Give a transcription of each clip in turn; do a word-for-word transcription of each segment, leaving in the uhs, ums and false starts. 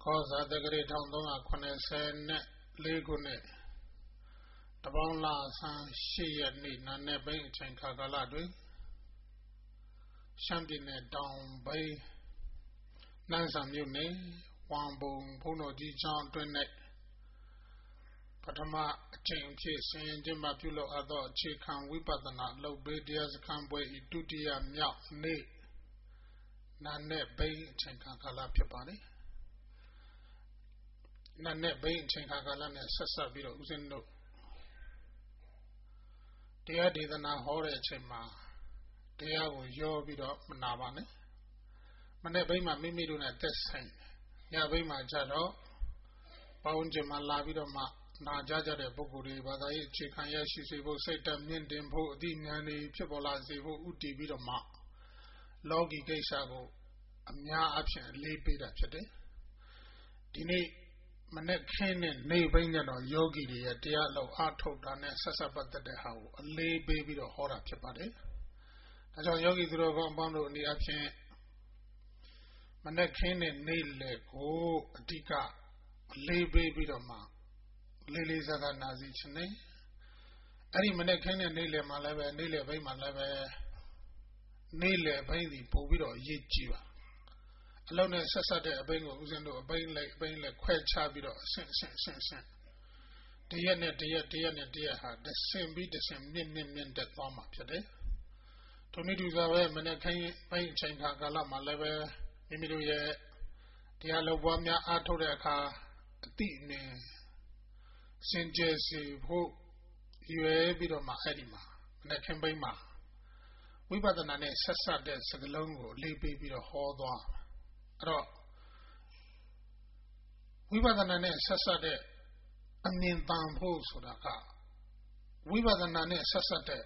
ကောဇာတက္ကရာone thousand three hundred eighty-fourခုနှစ်တပေါင်းလဆန်းeightရက်နေ့နာနဲ့ဘိန်းအချိန်ခါကာလတွင်ရှမ်းပြည်နယ်တောင်ဘိန်းနန်းဆန်မြို့နယ်ဝမ်ဘုံဘုန်းတော်ကြီးကျောင်းအတွင်း၌ပထမအချိန်အဖြစ်ဆင်ရင်ကျင်းပပြုလုပ်အပ်သောအခြေခံဝိပဿနာလုပ်ပေးတရားစခန်းပွဲ၏ဒုတိယမြောက်နေ့နာနဲ့ဘိန်းအချိန်ခါကာလဖြစ်ပါတယ်နာနဲ့ဘိန်းအချိန်ခါကာလနဲ့ဆက်ဆက်ပြီးတော့ဦးဇင်းတို့တရားဒေသနာဟောတဲ့အချိန်မှာတရားကိုရောပြီးတော့မနာပါနဲ့မနေ့ဘိန်းမှာမိမိတို့နဲ့တက်ဆိုင်ညဘိန်းမှာကြတော့ပေါင်းကျင်မှာလာပြီးတော့မှနာကြကြတဲ့ပုဂ္ဂိုလ်တွေဘာသာရေးအခြေခံရရှိစေဖို့စိတ်ဓာတ်မြင့်တင်ဖို့အသိဉာဏ်တွေဖြစ်ပေါ်လာစေဖို့ဥတည်ပြီးတော့မှလောကီကိစ္စကိုအများအပြားအလေးပေးတာဖြစ်တယ်ဒီနေ့မနေ့ခင်းနဲ့နေဘိန်းကတော့ယောဂီတွေရဲ့တရားလောက်အားထုတ်တာနဲ့ဆက်ဆက်ပတ်သက်တဲ့ဟာကိုအလေးပေးပြီးတော့ဟောတာဖြစ်ပါတယ်ဒါကြောင့်ယောဂီသူတော်ကောင်းအပေါင်းတို့အနေအချင်းမနေ့ခင်းနဲ့နေလေကိုအဓိကအလေးပေးပြီးတော့မှလေးလေးစားစားနာစီခြင်းနဲ့အဲ့ဒီမနေ့ခင်းနဲ့နေလေမှာလည်းပဲနေလေဘိန်းမှာလည်းပဲနေလေဘိန်းဒီပို့ပြီးတော့အရေးကြီးပါအလုံးနဲ့ဆက်ဆက်တဲ့အဘိန်းကိုဦးဇင်းတို့အဘိန်းလိုက်အဘိန်းလိုက်ခွဲခြားပြီးတော့အဆင့်အဆင့်အဆင့်အဆင့်တရက်နဲ့တရက်တရက်နဲ့တရက်ဟာတဆင့်ပြီးတဆင့်မြင့်မြင့်မြင့်တက်သွားမှာဖြစ်တယ်။ထိုနည်းတူစွာပဲမနေ့ခင်းဘိန်းအချိန်ခါကာလမှာလည်းပဲမိမိတို့ရဲ့တရားလုပ်ပွားများအားထုတ်တဲ့အခါအတိအနည်းစင်ကြယ်စီဖို့ရွယ်ပြီးတော့မှအဲ့ဒီမှာမနေ့ခင်းဘိန်းမှာဝိပဿနာနဲ့ဆက်ဆက်တဲ့စကားလုံးကိုအလေးပေးပြီးတော့ဟောသွားအဲ့တော့ဝိပဿနာနဲ့ဆက်ဆက်တဲ့အမြင်တန်ဖို့ဆိုတာကဝိပဿနာနဲ့ဆက်ဆက်တဲ့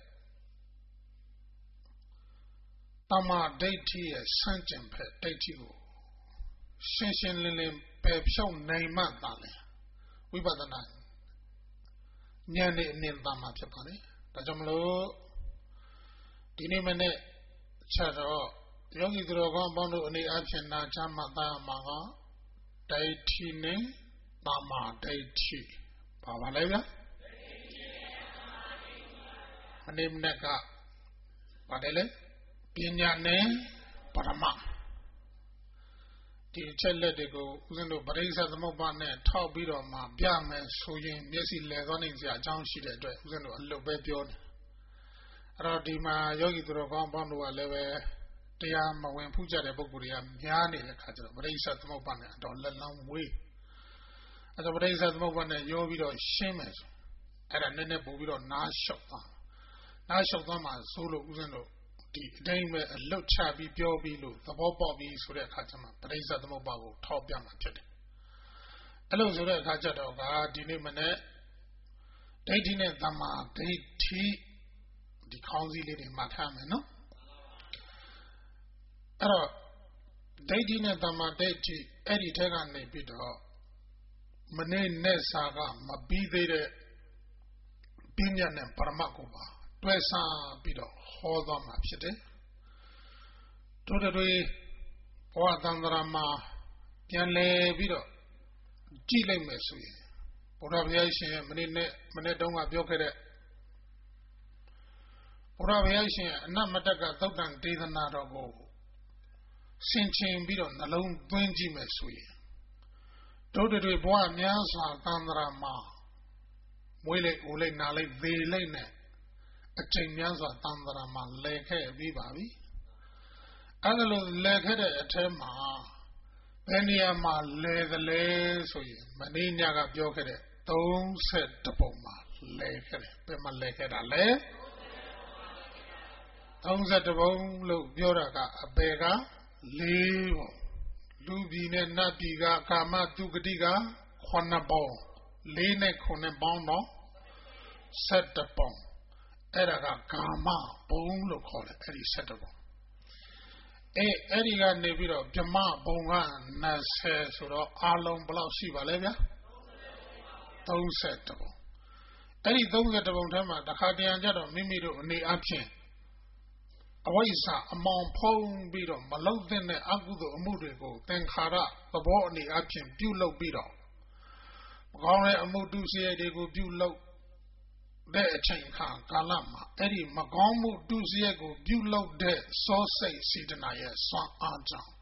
တမာဒိဋ္ဌိရဲ့စံကျင်ဖက်ဒိဋ္ဌိကိုရှင်းရှင်းလင်းလင်းပယ်ဖြောက်နိုင်မှသာလေဝိပဿနာဉာဏ်နဲ့အမြင်တန်မှာဖြစ်ပါလေဒါကြောင့်မလို့ဒီနေ့မနေ့ချက်တော့ယောဂီသူတော်ကောင်းပေါင်းတို့အနေအချင်းနာချမှသာမှာကဒိဋ္ဌိနဲ့တမာဒိဋ္ဌိပါပါလေဗျာမနေ့မနေ့ကပါတယ်လေပညာနဲ့ပရမဒီချက်လက်တွေကိုဦးဇင်းတို့ပရိစ္ဆေသမုပ္ပါနဲ့ထောက်ပြီးတော့မှပြမယ်ဆိုရင်မျက်စိလဲသွားနိုင်စရာအကြောင်းရှိတဲ့အတွက်ဦးဇင်းတို့အလွတ်ပဲပြောတယ်အဲ့တော့ဒီမှာယောဂီသူတော်ကောင်းပေါင်းတို့ကလည်းပဲတရားမဝင်ဖူးကြတဲ့ပုဂ္ဂိုလ်တွေကများနေတဲ့ခါကျတော့ပရိစ္ဆေသမုပ္ပါနဲ့အတော်လက်လောင်းဝေးအဲ့တော့ပရိစ္ဆေသမုပ္ပါနဲ့ရောပြီးတော့ရှင်းမယ်ဆိုအဲ့ဒါနည်းနည်းပို့ပြီးတော့နားလျှောက်သွားနားလျှောက်သွားမှဆိုလို့ဦးဇင်းတို့ဒီအတိုင်းပဲအလွတ်ချပြီးပြောပြီးလို့သဘောပေါက်ပြီးဆိုတဲ့အခါကျမှပရိစ္ဆေသမုပ္ပါကိုထောက်ပြမှဖြစ်တယ်အဲ့လိုဆိုတဲ့အခါကျတော့ကဒီနေ့မနေ့ဒိဋ္ဌိနဲ့တမာဒိဋ္ဌိဒီခေါင်းစည်းလေးတွေမှတ်ထားမယ်နော်အဲ့တော့ဒိဋ္ဌိနဲ့တမာဒိဋ္ဌိအဲ့ဒီထက်ကနေပြီးတော့မနေ့နဲ့စာကမပြီးသေးတဲ့ပညာနဲ့ပရမတ်ကိုပါတွဲစားပြီးတော့ဟောသွားမှာဖြစ်တယ်တို့တွေဘဝတန်ត្រာမှာပြန်လဲပြီးတော့ကြည့်လိုက်မယ်ဆိုရင်ဘုရားဘုရားရှင်ရဲ့မနေ့နဲ့မနေ့တုန်းကပြောခဲ့တဲ့ဘုရားဘုရားရှင်အနတ်မတက်ကသုတ်တန်ဒေသနာတော်ကိုဆင်ခြင်ပြီးတော့နှလုံးသွင်းကြည့်မယ်ဆိုရင်တို့တွေဘဝများစွာတန်ត្រာမှာမွေးလိုက်အိုလိုက်နာလိုက်သေလိုက်နဲ့အချိန်များစွာတန်ត្រာမှာလဲခဲ့ပြီးပါပြီအဲ့ဒါလိုလဲခဲ့တဲ့အထဲမှာဘယ်နေရာမှာလဲသလဲဆိုရင်မနေ့ညကပြောခဲ့တဲ့သုံးဆယ်တပုံမှာလဲခဲ့တယ်ဘယ်မှာလဲခဲ့တာလဲသုံးဆယ်တပုံလို့ပြောတာကအပေကလေးပုံလူပြည်နဲ့နတ်ပြည်ကကာမတုဂတိကခုနှစ်ပုံလေးနဲ့ခုနှစ်ပေါင်းတော့ဆယ်တပုံအဲ့ဒါကကာမဘုံလို့ခေါ်တယ်အဲ့ဒီဆယ်တပုံအဲအဲ့ဒီကနေပြီးတော့ဗြဟ္မဘုံကနှစ်ဆယ်ဆိုတော့အလုံးဘယ်လောက်ရှိပါလဲဗျာသုံးဆယ်တပုံအဲ့ဒီသုံးဆယ်တပုံထဲမှာတစ်ခါတရံကြတော့မိမိတို့အနေအချင်းအဝိဇ္ဇာအမောင်ဖုံးပြီးတော့မလုံတဲ့အကုသိုလ်အမှုတွေကိုသင်္ခါရသဘောအနေအချင်းပြုလုပ်ပြီးတော့မကောင်းတဲ့အမှုတုစရိုက်တွေကိုပြုလုပ်တဲ့အချိန်ခါကာလမှာအဲ့ဒီမကောင်းမှုတုစရိုက်ကိုပြုလုပ်တဲ့စောစိတ်စေတနာရဲ့စွမ်းအားကြောင့်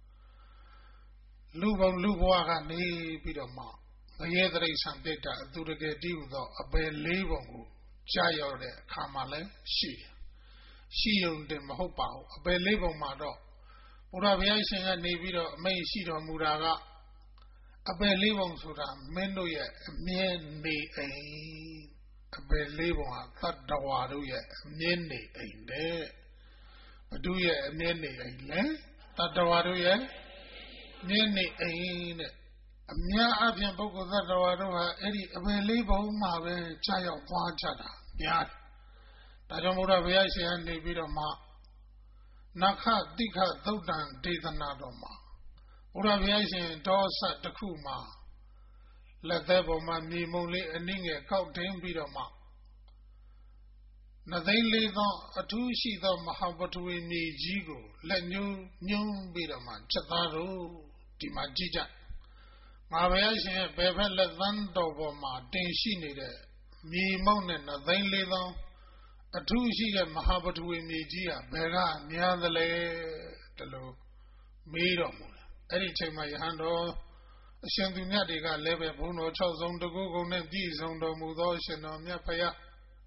လူဘုံလူဘဝကနေပြီးတော့မှငရဲတရိစ္ဆာန်ပြိတ္တာအသူတကယ်တည်းဟူသောအပယ်လေးပုံကိုကြားရောက်တဲ့အခါမှာလည်းရှိတယ်ရှိုံတင်မဟုတ်ပါဘူးအပယ်လေးပုံမှာတော့ဘုရားဘုရားရှင်ကနေပြီးတော့အမိန့်ရှိတော်မူတာကအပယ်လေးပုံဆိုတာမင်းတို့ရဲ့အမြဲနေအိမ်အပယ်လေးပုံဟာသတ္တဝါတို့ရဲ့အမြဲနေအိမ်တဲ့ဘုသူရဲ့အမြဲနေအိမ်လဲသတ္တဝါတို့ရဲ့အမြဲနေအိမ်တဲ့အများအပြားပုဂ္ဂိုလ်သတ္တဝါတို့ဟာအဲ့ဒီအပယ်လေးပုံမှာပဲကြာရောက်သွားကြတာများဒါကြောင့်ဘုရားဘုရားရှင်ကနေပြီးတော့မှနခတိခသုတ်တံဒေသနာတော်မှာဘုရားဘုရားရှင်ဒေါသတစ်ခုမှာလက်သက်ပေါ်မှာမြေမုံလေးအနည်းငယ်ကောက်ထင်းပြီးတော့မှနသိန်းလေးသောအထူးရှိသောမဟာပထဝီမြေကြီးကိုလက်ညှိုးညှုံးပြီးတော့မှချက်သားတို့ဒီမှာကြည့်ကြငါဘုရားရှင်ရဲ့ဘယ်ဖက်လက်သန်းတော်ပေါ်မှာတင်ရှိနေတဲ့မြေမုံနဲ့နသိန်းလေးသောအထူးရှိတဲ့မဟာပထဝီမြေကြီးဟာဘယ်ကများသလဲတလို့မေးတော်မူတယ်အဲ့ဒီချိန်မှာယဟန်တော်အရှင်သူမြတ်တွေကလည်းပဲဘုန်းတော်၆ဆုံးတကူကုန်နဲ့ပြည့်စုံတော်မူသောအရှင်တော်မြတ်ဖယား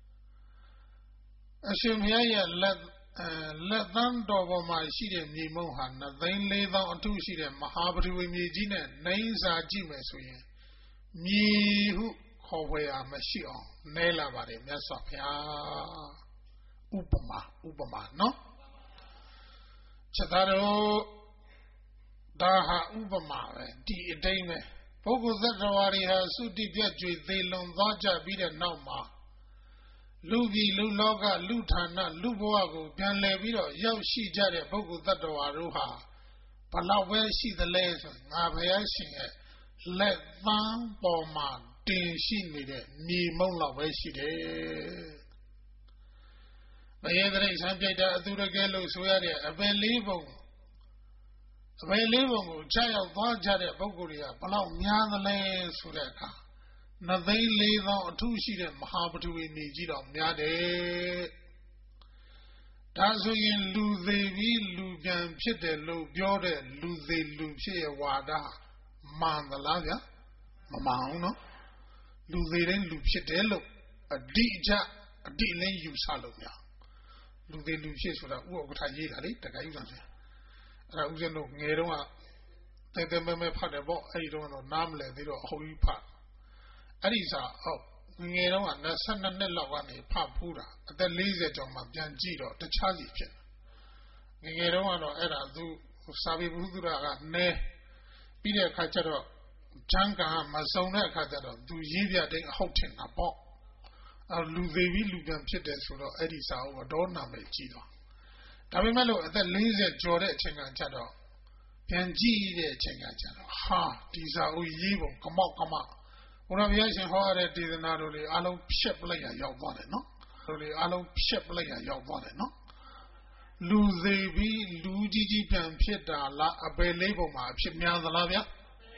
အရှင်ဘုရားရဲ့လက်လက်သန်းတော်ပေါ်မှာရှိတဲ့မြေမုံဟာနသိန်းလေးသောအထူးရှိတဲ့မဟာပထဝီမြေကြီးနဲ့နှိမ့်စာကြည့်မယ်ဆိုရင်မြေဟုခေါ်ဝေရမရှိအောင်နဲလာပါတယ်မြတ်စွာဘုရားဥပမာဥပမာနော်ချက်သားတို့ဒါဟာဥပမာပဲဒီအတိတ်နဲ့ပုဂ္ဂိုလ်သတ္တဝါတွေဟာသုတိပြတ်ကြွေသေးလွန်သွားကြပြီးတဲ့နောက်မှာလူပြည်လူလောကလူဌာနလူဘဝကိုပြန်လည်ပြီးတော့ရောက်ရှိကြတဲ့ပုဂ္ဂိုလ်သတ္တဝါတို့ဟာဘလောက်ပဲရှိသလဲဆိုငါဘုရားရှင်ရဲ့လက်သန်းပေါ်မှာတင်ရှိနေတဲ့မြေမုံလောက်ပဲရှိတယ်။ဘယင်းတရိစ္ဆာန်ပြိတ္တာအသူတကယ်လို့ဆိုရတဲ့အပယ်လေးပုံအပယ်လေးပုံကိုကြားရောက်သွားကြတဲ့ပုဂ္ဂိုလ်တွေကဘလောက်များသလဲဆိုတဲ့အခါနသိန်းလေးသောအထူးရှိတဲ့မဟာပထဝီမြေကြီးတော့များတယ်။ဒါဆိုရင်လူသေးပြီးလူပြန်ဖြစ်တယ်လို့ပြောတဲ့လူသေးလူဖြစ်ရဲ့ဝါဒမှန်သလားဗျာမမှန်ဘူးနော်လူသေးတိုင်းလူဖြစ်တယ်လို့အတိအကျအတိအလင်းယူဆလို့များလူသေးလူဖြစ်ဆိုတာဥပ္ပခါရေးတာလေတခါယူတာဆိုအဲ့ဒါဥစဉ်တို့ငယ်တော့ကတဲတဲမဲမဲဖတ်တယ်ပေါ့အဲ့ဒီတော့တော့နားမလဲသေးတော့အဟုတ်ကြီးဖတ်အဲ့ဒီစာဟုတ်ငယ်တော့က၂၂နှစ်လောက်ကနေဖတ်ဖူးတာအသက်၄၀ကျော်မှပြန်ကြည့်တော့တခြားစီဖြစ်ငယ်ငယ်တော့ကတော့အဲ့ဒါသူစာပေဘုသူရကနဲပြီးတဲ့အခါကျတော့ဂျန်ကမစုံတဲ့အခါကျတော့သူရေးပြတဲ့အဟုတ်ထင်တာပေါ့အဲလူသေးပြီးလူပြန်ဖြစ်တယ်ဆိုတော့အဲ့ဒီစာအုပ်ကတော့နာမည်ကြီးတော့ဒါပေမဲ့လို့အသက်၄၀ကျော်တဲ့အချိန်ကကျတော့ပြန်ကြည့်တဲ့အချိန်ကကျတော့ဟာဒီစာအုပ်ရေးပုံကမောက်ကမဘုရားဘုရားရှင်ဟောရတဲ့ဒေသနာတို့တွေအလုံးဖြတ်ပလိုက်ရရောက်သွားတယ်နော်တို့တွေအလုံးဖြတ်ပလိုက်ရရောက်သွားတယ်နော်လူသေးပြီးလူကြီးကြီးပြန်ဖြစ်တာလားအပယ်လေးပုံမှာဖြစ်များသလားဗျာ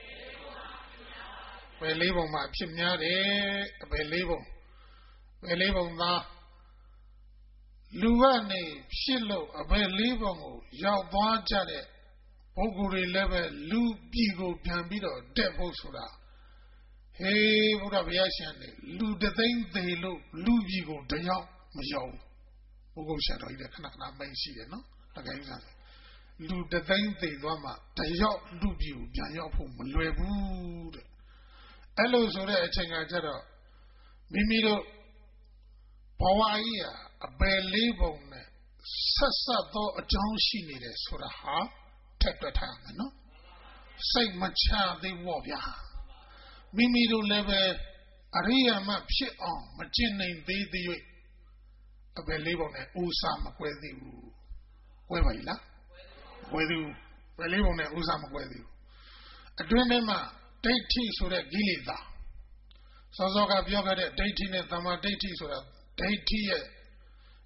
အပယ်လေးပုံမှာဖြစ်များတယ်အပယ်လေးပုံအပယ်လေးပုံသားလူကနေဖြစ်လို့အပယ်လေးပုံကိုရောက်သွားကြတဲ့ပုဂ္ဂိုလ်တွေလည်းပဲလူပြည်ကိုပြန်ပြီးတော့တက်ဖို့ဆိုတာဟေးဘုရားဘုရားရှင်လေလူတသိန်းသေးလို့လူပြည်ကိုတယောက်မရောက်ဘူးဘုရားရှင်တော်ကြီးလည်းခဏခဏမိတ်ရှိတယ်နော်တကယ်ကြီးစားလူတသိန်းသေးသွားမှတယောက်လူပြည်ကိုပြန်ရောက်ဖို့မလွယ်ဘူးတဲ့အဲ့လိုဆိုတဲ့အချိန်ကကျတော့မိမိတို့ဘဝကြီးဟာအပယ်လေးပုံနဲ့ဆက်ဆက်သောအကြောင်းရှိနေတယ်ဆိုတာဟာထက်တွက်ထားမယ်နော်စိတ်မချသေးဘူးဗျာမိမိတို့လည်းပဲအရိယာမဖြစ်အောင်မကျင့်နိုင်သေးသေး၍အပယ်လေးပုံနဲ့ဥစားမကွဲသေးဘူးကွဲပါလားကွဲသေးဘူးပယ်လေးပုံနဲ့ဥစားမကွဲသေးဘူးအတွင်းထဲမှာဒိဋ္ဌိဆိုတဲ့ကိလေသာစောစောကပြောခဲ့တဲ့ဒိဋ္ဌိနဲ့သမ္မာဒိဋ္ဌိဆိုတာဒိဋ္ဌိရဲ့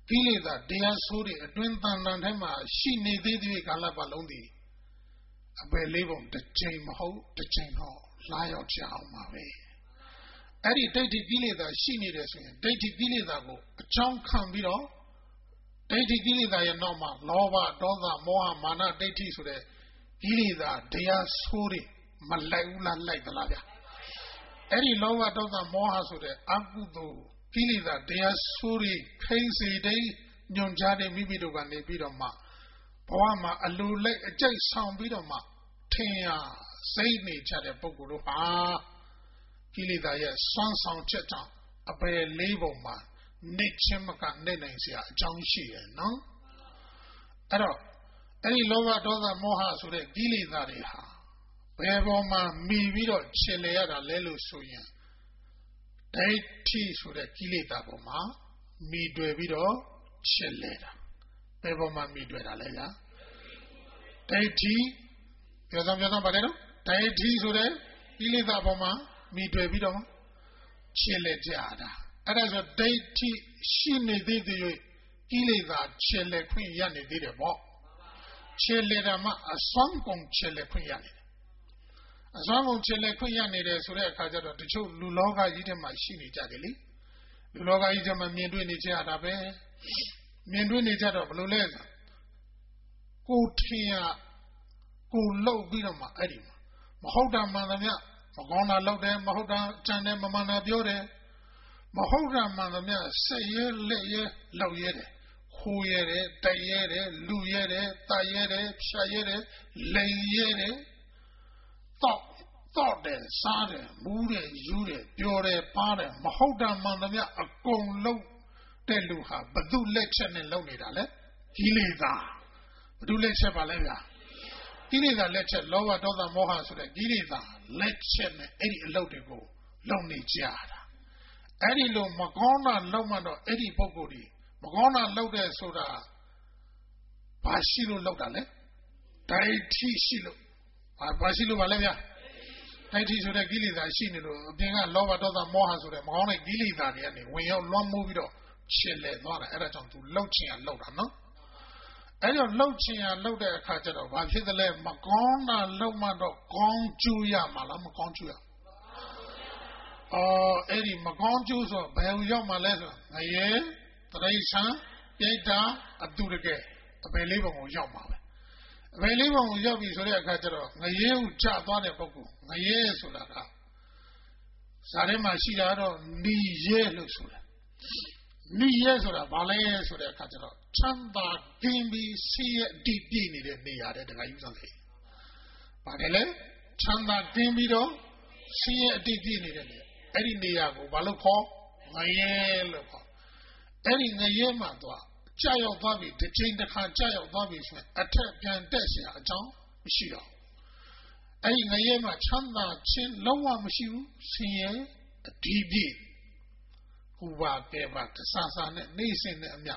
ကိလေသာတရားဆိုးတွေအတွင်းတန်တန်ထဲမှာရှိနေသေးသေးကာလပတ်လုံးသည်အပယ်လေးပုံတစ်ချိန်မဟုတ်တစ်ချိန်တော့လာရောက်ကြအောင်ပါပဲအဲ့ဒီဒိဋ္ဌိကိလေသာရှိနေတယ်ဆိုရင်ဒိဋ္ဌိကိလေသာကိုအကြောင်းခံပြီးတော့ဒိဋ္ဌိကိလေသာရဲ့နောက်မှာလောဘဒေါသမောဟမာနဒိဋ္ဌိဆိုတဲ့ကိလေသာတရားဆိုးတွေမလိုက်ဘူးလားလိုက်သလားဗျအဲ့ဒီလောဘဒေါသမောဟဆိုတဲ့အကုသိုလ်ကိလေသာတရားဆိုးတွေခိမ့်စေတဲ့ညွန်ကြားတဲ့မိမိတို့ကနေပြီးတော့မှဘဝမှာအလိုလိုက်အကျိတ်ဆောင်ပြီးတော့မှထင်ရစိတ်နေကြတဲ့ပုဂ္ဂိုလ်တို့ဟာကိလေသာရဲ့စွမ်းဆောင်ချက်ကြောင့်အပယ်လေးပုံမှာနေချင်းမကနေနိုင်စရာအကြောင်းရှိတယ်နော်အဲ့တော့အဲ့ဒီလောဘဒေါသမောဟဆိုတဲ့ကိလေသာတွေဟာဘယ်ပေါ်မှာမိပြီးတော့ခြေလေရတာလဲလို့ဆိုရင်ဒိဋ္ဌိဆိုတဲ့ကိလေသာပေါ်မှာမိတွေ့ပြီးတော့ခြေလေတာဘယ်ပေါ်မှာမိတွေ့တာလဲဗျာဒိဋ္ဌိပြောစမ်းပြောစမ်းပါတယ်နော်ဒိဋ္ဌိဆိုတဲ့ကိလေသာပေါ်မှာမိတွေ့ပြီးတော့ခြေလေကြတာအဲ့ဒါဆိုဒိဋ္ဌိရှိနေသေးသေး၍ကိလေသာခြေလေခွင့်ရနေသေးတယ်ပေါ့ခြေလေတာမှအစွမ်းကုန်ခြေလေခွင့်ရနေတယ်အစွမ်းကုန်ခြေလေခွင့်ရနေတယ်ဆိုတဲ့အခါကျတော့တချို့လူလောကကြီးထဲမှာရှိနေကြတယ်လေလူလောကကြီးထဲမှာမြင်တွေ့နေကြတာပဲမြင်တွေ့နေကြတော့ဘယ်လိုလဲကိုထင်ရကိုလှုပ်ပြီးတော့မှအဲ့ဒီမှာမဟုတ်တာမှန်သမျှမကောင်းတာလုပ်တယ်မဟုတ်တာကြံတယ်မမှန်တာပြောတယ်မဟုတ်တာမှန်သမျှစိတ်ရဲလက်ရဲလောက်ရဲတယ်ခိုးရဲတယ်တိုက်ရဲတယ်လူရဲတယ်တာရဲတယ်ဖြတ်ရဲတယ်လိန်ရဲတယ်တော့တော့တယ်စားတယ်မူးတယ်ယူတယ်ပြောတယ်ပါတယ်မဟုတ်တာမှန်သမျှအကုန်လုံးတဲ့လူဟာဘသူလက်ချက်နဲ့လုပ်နေတာလဲကိလေသာဘသူလက်ချက်ပါလဲဗျာကိလေသာလက်ချက်လောဘဒေါသမောဟဆိုတဲ့ကိလေသာလက်ချက်နဲ့အဲ့ဒီအလုပ်တွေကိုလုပ်နေကြတာအဲ့ဒီလိုမကောင်းတာလုပ်မှတော့အဲ့ဒီပုဂ္ဂိုလ်ဒီမကောင်းတာလုပ်တဲ့ဆိုတာဘာရှိလို့လုပ်တာလဲဒိဋ္ဌိရှိလို့ဘာဘာရှိလို့ပါလဲဗျာဒိဋ္ဌိဆိုတဲ့ကိလေသာရှိနေလို့အပြင်ကလောဘဒေါသမောဟဆိုတဲ့မကောင်းတဲ့ကိလေသာတွေကနေဝင်ရောက်လွှမ်းမိုးပြီးတော့ရှင်းလဲသွားတာအဲ့ဒါကြောင့်သူလှုပ်ချင်ရလှုပ်တာနော်အဲ့တော့လှုပ်ချင်ရလှုပ်တဲ့အခါကျတော့ဘာဖြစ်သလဲမကောင်းတာလှုပ်မှတော့ကောင်းကျိုးရမှာလားမကောင်းကျိုးရအော်အဲ့ဒီမကောင်းကျိုးဆိုဘယ်ဟူရောက်မှလဲဆိုငရေတရိษံပြိတ္တာအတုတကယ်အပယ်လေးပုံကိုရောက်မှာပဲအပယ်လေးပုံကိုရောက်ပြီဆိုတဲ့အခါကျတော့ငရေဟုကြသွားတဲ့ပုဂ္ဂိုလ်ငရေဆိုတာကဇာထဲမှာရှိတာတော့နီရဲလို့ဆိုတာနီရဲဆိုတာဘာလဲဆိုတဲ့အခါကျတော့ချမ်းသာကင်းပြီးစီးရဲ့အတိပြည့်နေတဲ့နေရာတဲ့တခါယူဆောင်လေပါတယ်လေချမ်းသာကင်းပြီးတော့စီးရဲ့အတိပြည့်နေတဲ့နေရာအဲ့ဒီနေရာကိုဘာလို့ခေါ်ငရဲလို့ခေါ်အဲ့ဒီငရဲမှာတော့ကြာရောက်သွားပြီတစ်ချိန်တစ်ခါကြာရောက်သွားပြီဆိုရင်အထက်ပြန်တက်เสียအကြောင်းမရှိတော့အဲ့ဒီငရဲမှာချမ်းသာခြင်းလုံးဝမရှိဘူးဆင်းရဲအတိပြည့်ဟူပါကဲပါတဆဆာနဲ့နေစင်နဲ့အမြ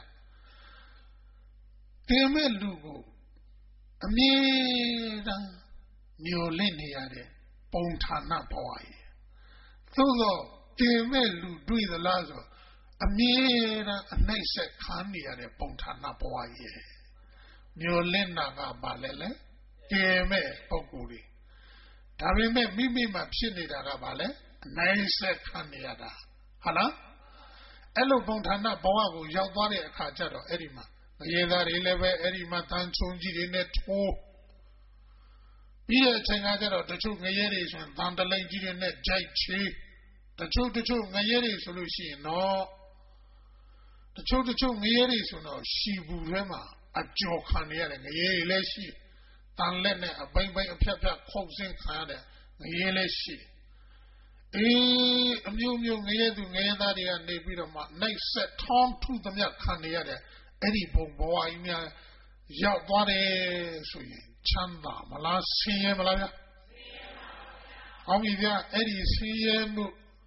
ကင်းမဲ့လူကိုအမြဲတမ်းမျောလင့်နေရတဲ့ပုံဌာနဘဝကြီးသို့သောကင်းမဲ့လူတွေ့သလားဆိုအမြဲတမ်းအနှိမ့်ဆက်ခံနေရတဲ့ပုံဌာနဘဝကြီးမျောလင့်တာကဘာလဲလဲကင်းမဲ့ပုဂ္ဂိုလ်တွေဒါပေမဲ့မိမိမှာဖြစ်နေတာကဘာလဲအနှိမ့်ဆက်ခံနေရတာဟုတ်လားအဲ့လိုပုံဌာနဘဝကိုရောက်သွားတဲ့အခါကျတော့အဲ့ဒီမှာငရေသားတွေလည်းပဲအဲ့ဒီမှာတန်ချုံကြီးတွေနဲ့ထိုးပြီးတဲ့အချိန်ကကျတော့တချို့ငရေတွေဆိုရင်တန်တလိန်ကြီးတွေနဲ့ကြိုက်ချေးတချို့တချို့ငရေတွေဆိုလို့ရှိရင်တော့တချို့တချို့ငရေတွေဆိုတော့ရှီဘူးထဲမှာအကြော်ခံရတဲ့ငရေတွေလည်းရှိတန်လက်နဲ့အပိမ့်ပိမ့်အဖြတ်ဖြတ်ခုတ်ဆင်းခံရတဲ့ငရေလည်းရှိအေးအမျိုးမျိုးငရဲသူငရဲသားတွေကနေပြီးတော့မှနှိပ်ဆက်ထောင်းထုသမျှခံနေရတဲ့အဲ့ဒီဘုံဘဝကြီးများရောက်သွားတယ်ဆိုရင်ချမ်းသာမလားဆင်းရဲမလားဗျာဆင်းရဲပါဗျာဟောပြီဗျာအဲ့ဒီဆင်းရဲမှု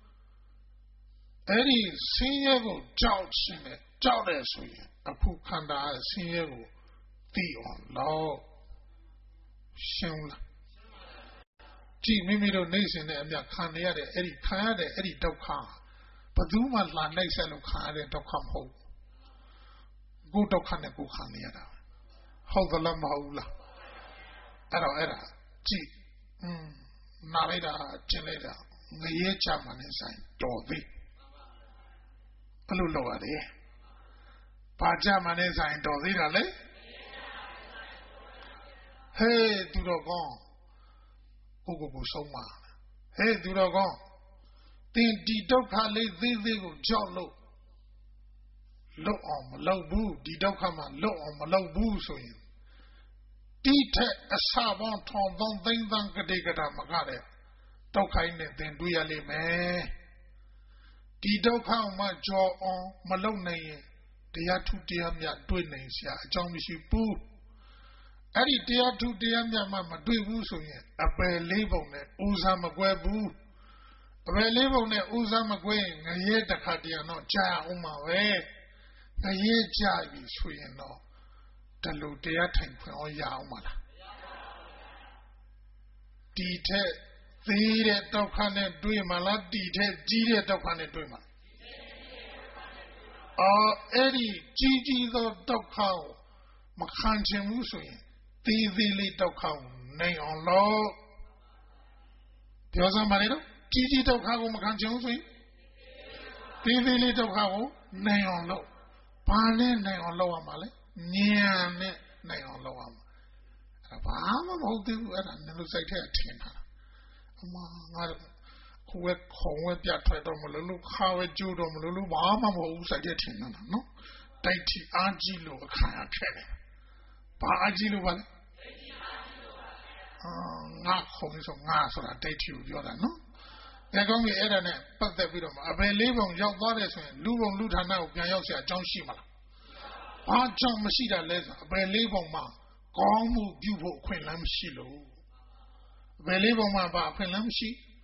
အဲ့ဒီဆင်းရဲကိုကြောက်ခြင်းနဲ့ကြောက်တယ်ဆိုရင်အခုခန္ဓာဆင်းရဲကိုသိအောင်လို့ရှင်းလားကြည့်မိမိတို့နေစဉ်နဲ့အမြခံရတဲ့အဲ့ဒီခံရတဲ့အဲ့ဒီဒုက္ခဘယ်သူမှလာနှိပ်ဆက်လို့ခံရတဲ့ဒုက္ခမဟုတ်ကိုဒုက္ခနဲ့ကိုခံနေရတာဟုတ်သလားမဟုတ်လားအဲ့တော့အဲ့ဒါကြည့်อืมနားလိုက်တာကျင်လိုက်တာငရဲချမှနဲ့ဆိုင်တော်သေးဘယ်လိုလုပ်ရလဲဘာချမှနဲ့ဆိုင်တော်သေးတာလဲဟေးသူတော်ကောင်းကိုကိုကိုဆုံးပါဟေးသူတော်ကောင်းသင်ဒီဒုက္ခလေးသေးသေးကိုကြောက်လို့လွတ်အောင်မလုပ်ဘူးဒီဒုက္ခမှာလွတ်အောင်မလုပ်ဘူးဆိုရင်တိထက်အစပေါင်းထောင်ပေါင်းသိန်းသန်းကတိကတာမကတဲ့ဒုက္ခိုင်းနဲ့သင်တွေ့ရလိမ့်မယ်ဒီဒုက္ခမှာကြော်အောင်မလုပ်နိုင်ရင်တရားထုတရားမြတ်တွေ့နိုင်စရာအကြောင်းမရှိဘူးအဲ့ဒီတရားထုတရားမြတ်မှမတွေ့ဘူးဆိုရင်အပယ်လေးပုံနဲ့ဦးစားမကွဲဘူးအပယ်လေးပုံနဲ့ဦးစားမကွဲရင်ငရဲတခါတည်းတော့ကြာအောင်ပါပဲငရဲကြာပြီဆိုရင်တော့တလူတရားထိုင်ခွင့်အောင်ရအောင်မလားဒီထက်သေးတဲ့ဒုက္ခနဲ့တွေ့မှလားဒီထက်ကြီးတဲ့ဒုက္ခနဲ့တွေ့မှလားအော်အဲ့ဒီကြီးကြီးသောဒုက္ခကိုမခံချင်ဘူးဆိုရင်သေးသေးလေးဒုက္ခကိုနိုင်အောင်လို့ပြောစမ်းပါလေတော့ကြီးကြီးဒုက္ခကိုမခံချင်ဘူးဆိုရင်သေးသေးလေးဒုက္ခကိုနိုင်အောင်လို့ဘာနဲ့နိုင်အောင်လုပ်ရမှာလဲဉာဏ်နဲ့နိုင်အောင်လုပ်ရမှာအဲ့ဒါဘာမှမဟုတ်သေးဘူးအဲ့ဒါနင်တို့စိတ်ထဲထင်တာအမငါကိုယ်ခေါင်းဝဲပြတ်ထွက်တော့မလို့လို့ခါဝဲကျိုးတော့မလို့လို့ဘာမှမဟုတ်ဘူးစိတ်ထဲထင်နေတာနော်တိုက်တီအားကြီးလို့အခါရခဲ့တယ်ဘာအားကြီးလို့ပါလဲအာငါခေါင်းဆိုငါဆိုတာတိုက်တီကိုပြောတာနော်ဒါကောင်းပြီအဲ့ဒါနဲ့ပတ်သက်ပြီးတော့အပယ်လေးပုံရောက်သွားတယ်ဆိုရင်လူပုံလူဌာနကိုပြန်ရောက်เสียအကြောင်းရှိမလားဘာကြောင့်မရှိတာလဲဆိုအပယ်လေးပုံမှာကောင်းမှုပြုဖို့အခွင့်အလမ်းမရှိလို့အပယ်လေးပုံမှာဘာအခွင့်အလမ်းမရှိ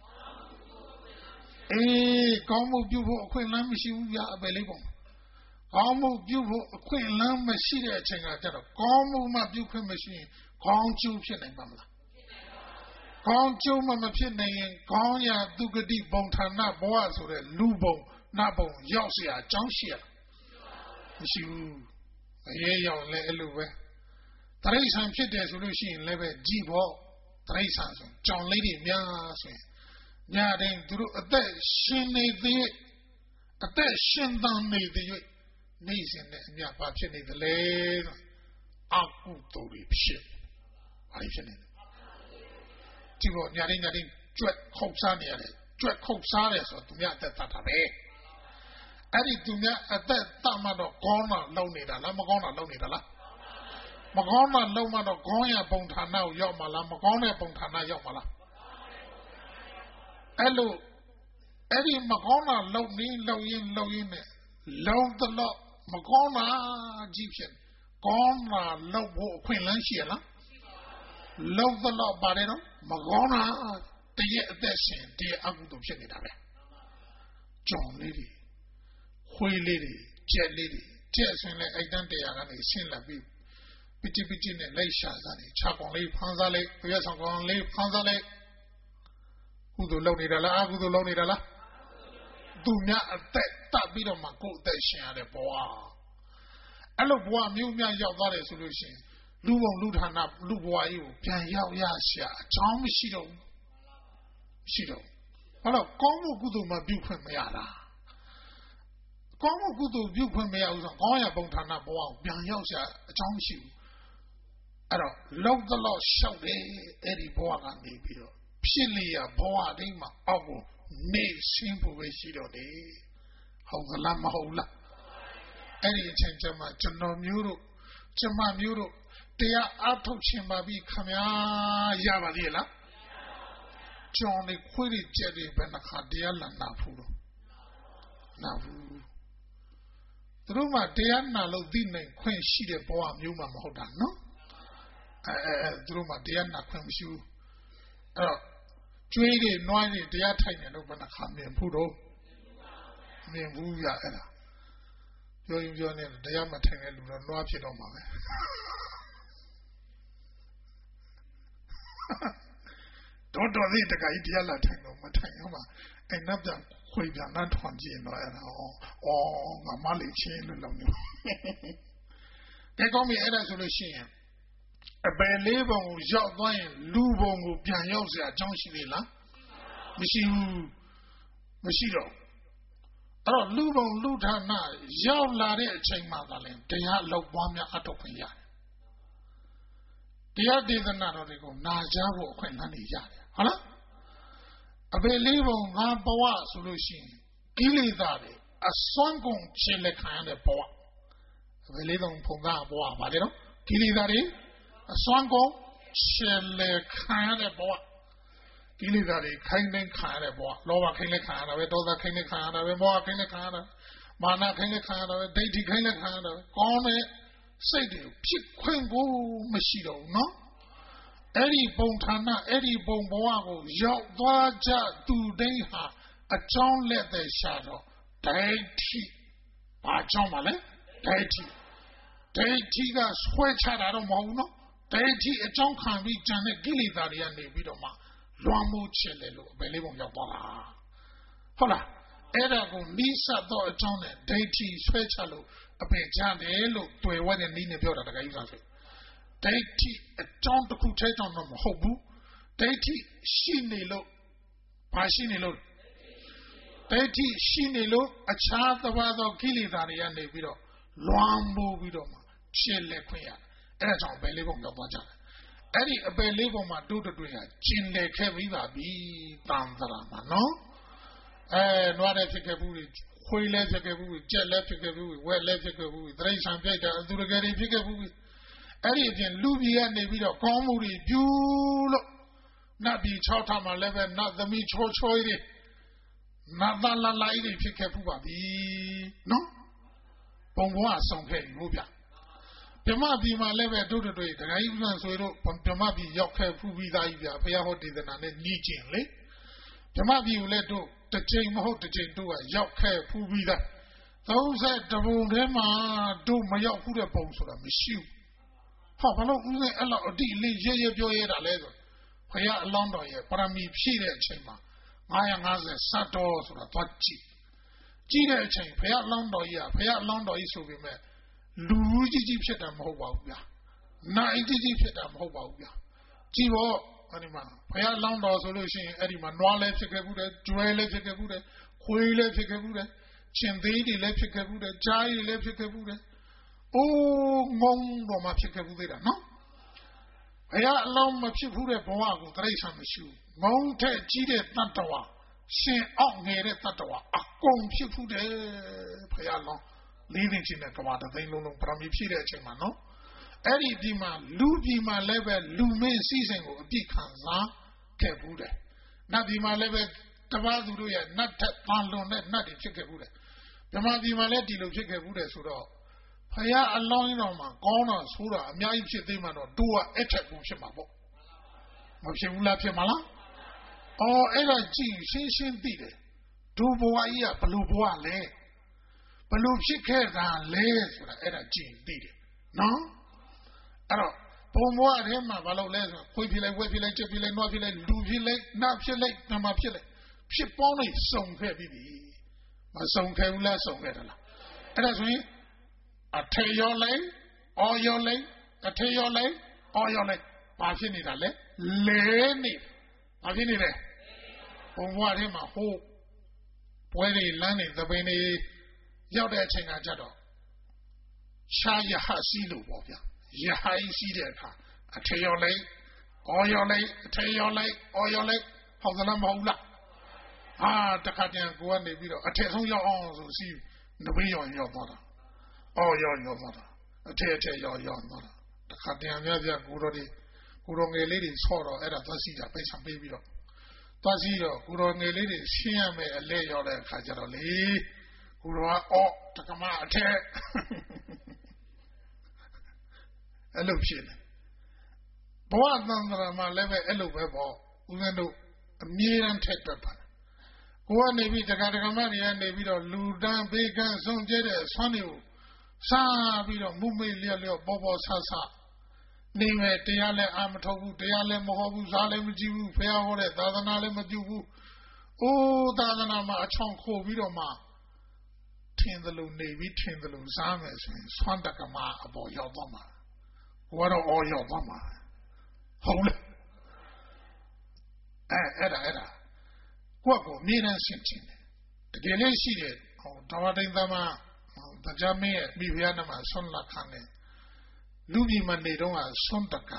အေးကောင်းမှုပြုဖို့အခွင့်အလမ်းမရှိဘူးဗျာအပယ်လေးပုံကောင်းမှုပြုဖို့အခွင့်အလမ်းမရှိတဲ့အချိန်ကကျတော့ကောင်းမှုမှပြုခွင့်မရှိရင်ကောင်းကျိုးဖြစ်နိုင်ပါမလားကောင်းကျိုးမှမဖြစ်နိုင်ရင်ကောင်းရာဒုက္ခတိဘုံဌာနဘဝဆိုတဲ့လူဘုံနတ်ဘုံရောက်เสียအကြောင်းရှိရမရှိဘူးအရေးရောက်လဲအဲ့လိုပဲတရိษံဖြစ်တယ်ဆိုလို့ရှိရင်လည်းပဲကြည်ဖို့တရိษံဆိုကြောင်လေးတွေများဆိုရင်ညတိုင်းသူတို့အသက်ရှင်နေသေးအသက်ရှင်သန်နေသေးနေစဉ်နဲ့အမြဘာဖြစ်နေသလဲအကုသိုလ်တွေဖြစ်ဘာဖြစ်နေလဲဒီလိုညတိုင်းညတိုင်းကြွက်ခုတ်စားနေရတယ်ကြွက်ခုတ်စားတယ်ဆိုတော့သူများအသက်တတ်တာပဲအဲ့ဒီသူများအသက်တတ်မှတော့ကောင်းတာလုံနေတာလားမကောင်းတာလုံနေတာလားမကောင်းတာလုံမှတော့ကောင်းရပုံဌာနကိုရောက်မှလားမကောင်းတဲ့ပုံဌာနရောက်မှလားအဲ့လိုအဲ့ဒီမကောင်းတာလုံနေလုံရင်လုံရင်နဲ့လုံတော့မကောင်းတာကြီးဖြစ်ကောင်းတာလုံဖို့အခွင့်အလမ်းရှိရလားလုံတော့ပါတယ်နော်မကောင်းတာတည့်ရဲ့အသက်ရှင်တည့်အကုသိုလ်ဖြစ်နေတာပဲကြောင်လေးတွေခွေးလေးတွေကြက်လေးတွေကြက်ဆိုရင်လည်းအိတ်တန်းတရားကနေရှင်းလာပြီးပတိပတိနဲ့လိုက်ရှာစားနေခြာကောင်လေးဖမ်းစားလိုက်ပြည့်ဆောင်ကောင်လေးဖမ်းစားလိုက်ကုသိုလ်လုပ်နေတာလားအကုသိုလ်လုပ်နေတာလားသူများအသက်တပ်ပြီးတော့မှကိုယ်အသက်ရှင်ရတဲ့ဘဝအဲ့လိုဘဝမျိုးများရောက်သွားတယ်ဆိုလို့ရှိရင်လူဘုံလူဌာနလူဘဝကြီးကိုပြန်ရောက်ရရှာအကြောင်းမရှိတော့ဘူးရှိတော့ဘာလို့ကောင်းမှုကုသိုလ်မှပြုခွင့်မရတာကောင်းမှုကုသိုလ်ပြုခွင့်မရဘူးဆိုတော့ကောင်းရပုံဌာနဘဝကိုပြန်ရောက်ရှာအကြောင်းမရှိဘူးအဲ့တော့လောက်တော့ရှောက်တယ်အဲ့ဒီဘဝကနေပြီးတော့ဖြစ်လျာဘဝတိုင်းမှာအောက်ကိုနေရှင်းဖို့ပဲရှိတော့တယ်ဟုတ်ကလားမဟုတ်လားအဲ့ဒီအချိန်ကျမှကျွန်တော်မျိုးတို့ကျမမျိုးတို့တရားအထုတ်ခြင်းပါပြီခမညာရပါသေးလားကျောင်းလေးခွေးတွေကြက်တွေဘယ်နှခါတရားလာနာဖို့တော့နာဘူးသူတို့မှတရားနာလို့သိနိုင်ခွင့်ရှိတဲ့ဘဝမျိုးမှမဟုတ်တာနော်အဲအဲသူတို့မှတရားနာခွင့်မရှိဘူးအဲ့တော့ကျွေးတွေနွားတွေတရားထိုင်တယ်လို့ဘယ်နှခါမြင်ဖို့တော့မြင်ဘူးရအဲ့ဒါပြောရင်ပြောနေတရားမထိုင်တဲ့လူတော့နွားဖြစ်တော့မှာပဲတော်တော်လေးတခါကြီးတရားလာထိုင်တော့မထိုင်ရမှာအဲ့နပ်ပြန်ခွေပြန်နှမ်းထွန်ကြည့်တော့အဲ့ဒါဩဩငါမလေးချင်းလို့လုံးနေကဲကောင်းပြီအဲ့ဒါဆိုလို့ရှိရင်အပယ်လေးပုံကိုရောက်သွားရင်လူပုံကိုပြန်ရောက်เสียအကြောင်းရှိသေးလားမရှိဘူးမရှိတော့အဲ့တော့လူပုံလူဌာနရောက်လာတဲ့အချိန်မှသာလဲတရားလောက်ပွားများအထောက်ခွင့်ရတယ်တရားဒေသနာတော်တွေကိုနာကြားဖို့အခွင့်အလမ်းတွေရတယ်ဟုတ်လားအပယ်လေးပုံငါဘဝဆိုလို့ရှိရင်ကိလေသာတွေအစွမ်းကုန်ခြေလက်ခံရတဲ့ဘဝအပယ်လေးပုံဖုံသားဘဝပါလေနော်ကိလေသာတွေအစွမ်းကုန်ခြေလက်ခံရတဲ့ဘဝကိလေသာတွေခိုင်းနှိမ်ခံရတဲ့ဘဝလောဘခိုင်းနှိမ်ခံရတာပဲဒေါသခိုင်းနှိမ်ခံရတာပဲမောဟခိုင်းနှိမ်ခံရတာမာနခိုင်းနှိမ်ခံရတာပဲဒိဋ္ဌိခိုင်းနှိမ်ခံရတာပဲကောင်းတဲ့စိတ်တွေဖြစ်ခွင့်ကိုမရှိတော့ဘူးနော်အဲ့ဒီပုံဌာနအဲ့ဒီပုံဘဝကိုရောက်သွားကြသူတိုင်းဟာအကြောင်းလက်သက်ရှာတော့ဒိဋ္ဌိဘာကြောင့်ပါလဲဒိဋ္ဌိဒိဋ္ဌိကဆွဲချတာတော့မဟုတ်ဘူးနော်ဒိဋ္ဌိအကြောင်းခံပြီးကြံတဲ့ကိလေသာတွေကနေပြီးတော့မှလွှမ်းမိုးချင်တယ်လို့အပယ်လေးပုံရောက်သွားတာဟုတ်လားအဲ့ဒါကိုနိစ္စတော့အကြောင်းနဲ့ဒိဋ္ဌိဆွဲချလို့အပယ်ကြတယ်လို့တွေ့ဝဲတဲ့နည်းနဲ့ပြောတာတကယ်ကြီးစားဆိုဒိဋ္ဌိအကြောင်းတစ်ခုထဲကြောင့်တော့မဟုတ်ဘူးဒိဋ္ဌိရှိနေလို့ဘာရှိနေလို့ဒိဋ္ဌိရှိနေလို့အခြားသဘာသောကိလေသာတွေကနေပြီးတော့လွှမ်းမိုးပြီးတော့မှဖြစ်လက်ခွင့်ရအဲ့ဒါကြောင့်အပယ်လေးပုံရောက်သွားကြတယ်အဲ့ဒီအပယ်လေးပုံမှာတို့တွေ့ကကျင်လေခဲ့ပြီးပါပြီတန်ត្រာမှာနော်အဲနွားတဲ့ဖြစ်ခဲ့ဘူးခွေးလည်းဖြစ်ခဲ့ဘူးကြက်လည်းဖြစ်ခဲ့ဘူးဝက်လည်းဖြစ်ခဲ့ဘူးတိရစ္ဆာန်ပြိုက်တာအသူတကယ်တွေဖြစ်ခဲ့ဘူးအဲ့ဒီအပြင်လူပြည်ကနေပြီးတော့ကောင်းမှုတွေပြုလို့နတ်ပြည်၆ထပ်မှာလည်းပဲနတ်သမီးချောချောတွေနတ်သားလာလိုက်တွေဖြစ်ခဲ့ဘူးပါပြီနော်ပုံဘဝဆောင်ခဲ့လို့ဗျဓမ္မပြည်မှာလည်းပဲတို့တို့တွေတခါကြီးပြန်ဆိုတော့ဓမ္မပြည်ရောက်ခဲ့ဖူးပြီးသားကြီးဗျာဘုရားဟောဒေသနာနဲ့ညီကျင်လေဓမ္မပြည်ကိုလည်းတို့တစ်ချိန်မဟုတ်တစ်ချိန်တို့ကရောက်ခဲ့ဖူးပြီးသားသုံးဆယ်တပုံထဲမှာတို့မရောက်ဘူးတဲ့ပုံဆိုတာမရှိဘူးဟောဘာလို့ဦးစင်းအဲ့လောက်အတိအလေးရဲရဲပြောရဲတာလဲဆိုဘုရားအလောင်းတော်ရဲ့ပရမီဖြည့်တဲ့အချိန်မှာငါးရာငါးဆယ်စတ်တော်ဆိုတာသွားကြည့်ကြည့်တဲ့အချိန်ဘုရားအလောင်းတော်ကြီးကဘုရားအလောင်းတော်ကြီးဆိုပေမဲ့လူကြီးကြီးဖြစ်တာမဟုတ်ပါဘူးဗျာနိုင်ကြီးကြီးဖြစ်တာမဟုတ်ပါဘူးဗျာကြည့်ဖို့အဲ့ဒီမှာဘုရားလောင်းတော်ဆိုလို့ရှိရင်အဲ့ဒီမှာနွားလည်းဖြစ်ခဲ့ဘူးတယ်ကျွဲလည်းဖြစ်ခဲ့ဘူးတယ်ခွေးလည်းဖြစ်ခဲ့ဘူးတယ်ရှင်သေးတွေလည်းဖြစ်ခဲ့ဘူးတယ်ကြားရည်လည်းဖြစ်ခဲ့ဘူးတယ်အိုးငုံတော့မှဖြစ်ခဲ့ဘူးသေးတာနော်ဘုရားအလောင်းမဖြစ်ဘူးတဲ့ဘဝကိုတိရစ္ဆာန်မရှိဘူးငုံထက်ကြီးတဲ့တတ္တဝါရှင်အောက်ငယ်တဲ့တတ္တဝါအကုန်ဖြစ်ဘူးတယ်ဘုရားလောင်းလေးသိချင်းနဲ့ကဘာတသိန်းလုံးလုံးပရမီဖြည့်တဲ့အချိန်မှာနော်အဲ့ဒီဒီမှာလူပြည်မှာလည်းပဲလူမင်းစီစဉ်ကိုအပြစ်ခံစားခဲ့ဘူးတယ်နတ်ပြည်မှာလည်းပဲတပါးသူတို့ရဲ့နတ်ထက်ပန်လွန်တဲ့နတ်တွေဖြစ်ခဲ့ဘူးတယ်ဓမ္မပြည်မှာလည်းဒီလိုဖြစ်ခဲ့ဘူးတယ်ဆိုတော့ဖယားအလောင်းတော်မှာကောင်းတာဆိုတော့အများကြီးဖြစ်သေးမှတော့တို့ကအဲ့ထက်ကိုဖြစ်မှာပေါ့မဖြစ်ဘူးလားဖြစ်မှာလားအော်အဲ့ဒါကြည့်ရှင်းရှင်းသိတယ်ဒုဘဝကြီးကဘလူဘဝလဲဘလို့ဖြစ်ခဲ့တာလဲဆိုတာအဲ့ဒါကြည့်သိတယ်နော်အဲ့တော့ပုံဘဝထဲမှာဘာလို့လဲဆိုတော့ခွေးဖြစ်လိုက်ဝက်ဖြစ်လိုက်ကြက်ဖြစ်လိုက်နွားဖြစ်လိုက်လူဖြစ်လိုက်နတ်ဖြစ်လိုက်ဓမ္မဖြစ်လိုက်ဖြစ်ပေါင်းလိုက်စုံခဲ့ပြီမစုံခဲ့ဘူးလားစုံခဲ့တယ်လားအဲ့ဒါဆိုရင်အထေရောလိုက်အော်ရောလိုက်အထေရောလိုက်အော်ရောလိုက်ဘာဖြစ်နေတာလဲလဲနေဘာဖြစ်နေလဲပုံဘဝထဲမှာဟိုးပွဲတွေလမ်းတွေသပင်တွေရောက်တဲ့အချိန်ကကြတော့ရှားရဟစီလို့ပေါ့ဗျာရဟိစီတဲ့အခါအထေရောလိုက်အော်ရောလိုက်အထေရောလိုက်အော်ရောလိုက်ဟောသလားမဟုတ်လားဟာတခါတည်းကိုကနေပြီးတော့အထေဆုံးရောက်အောင်ဆိုစီနဘေးရောရောက်သွားတာအော်ရောရောက်သွားတာအထေအထေရောက်ရောက်သွားတာတခါတည်းများပြကိုတော်ဒီကိုတော်ငယ်လေးတွေဆော့တော့အဲ့ဒါသွားစီတာပိတ်ဆံပေးပြီးတော့သွားစီတော့ကိုတော်ငယ်လေးတွေရှင်းရမယ်အလဲရောက်တဲ့အခါကျတော့လေကိုတော်ကအော်တက္ကမအထက်အဲ့လိုဖြစ်နေဘဝသံဃာမှာလည်းပဲအဲ့လိုပဲပေါ့ဦးဇင်းတို့အမြဲတမ်းထက်တွက်ပါကိုကနေပြီးတက္ကတက္ကမတွေကနေပြီးတော့လူတန်းဘေးကန်းဆုံးကျဲတဲ့ဆွမ်းတွေကိုစားပြီးတော့မုမေ့လျက်လျော့ပေါ်ပေါ်ဆဆနေမဲ့တရားလည်းအာမထုတ်ဘူးတရားလည်းမဟောဘူးဇာလည်းမကြည့်ဘူးဖះဟောတဲ့သာသနာလည်းမပြုဘူးအိုးသာသနာမှာအချောင်ခိုပြီးတော့မှထင်သလိုနေပြီးထင်သလိုစားမယ်ဆိုရင်ဆွမ်းတက္ကမအပေါ်ရောက်သွားမှာဟိုကတော့အော်ရောက်သွားမှာဟုတ်လားအဲအဲ့ဒါအဲ့ဒါကိုယ့်ကိုအမြဲတမ်းရှင်းချင်းတယ်တကယ်လေးရှိတယ်ဟိုတော်ဝတိန်သမတရားမင်းရဲ့မိဖုရားနာမဆွမ်းလက်ခံတယ်လူပြည်မှာနေတော့ကဆွမ်းတက္က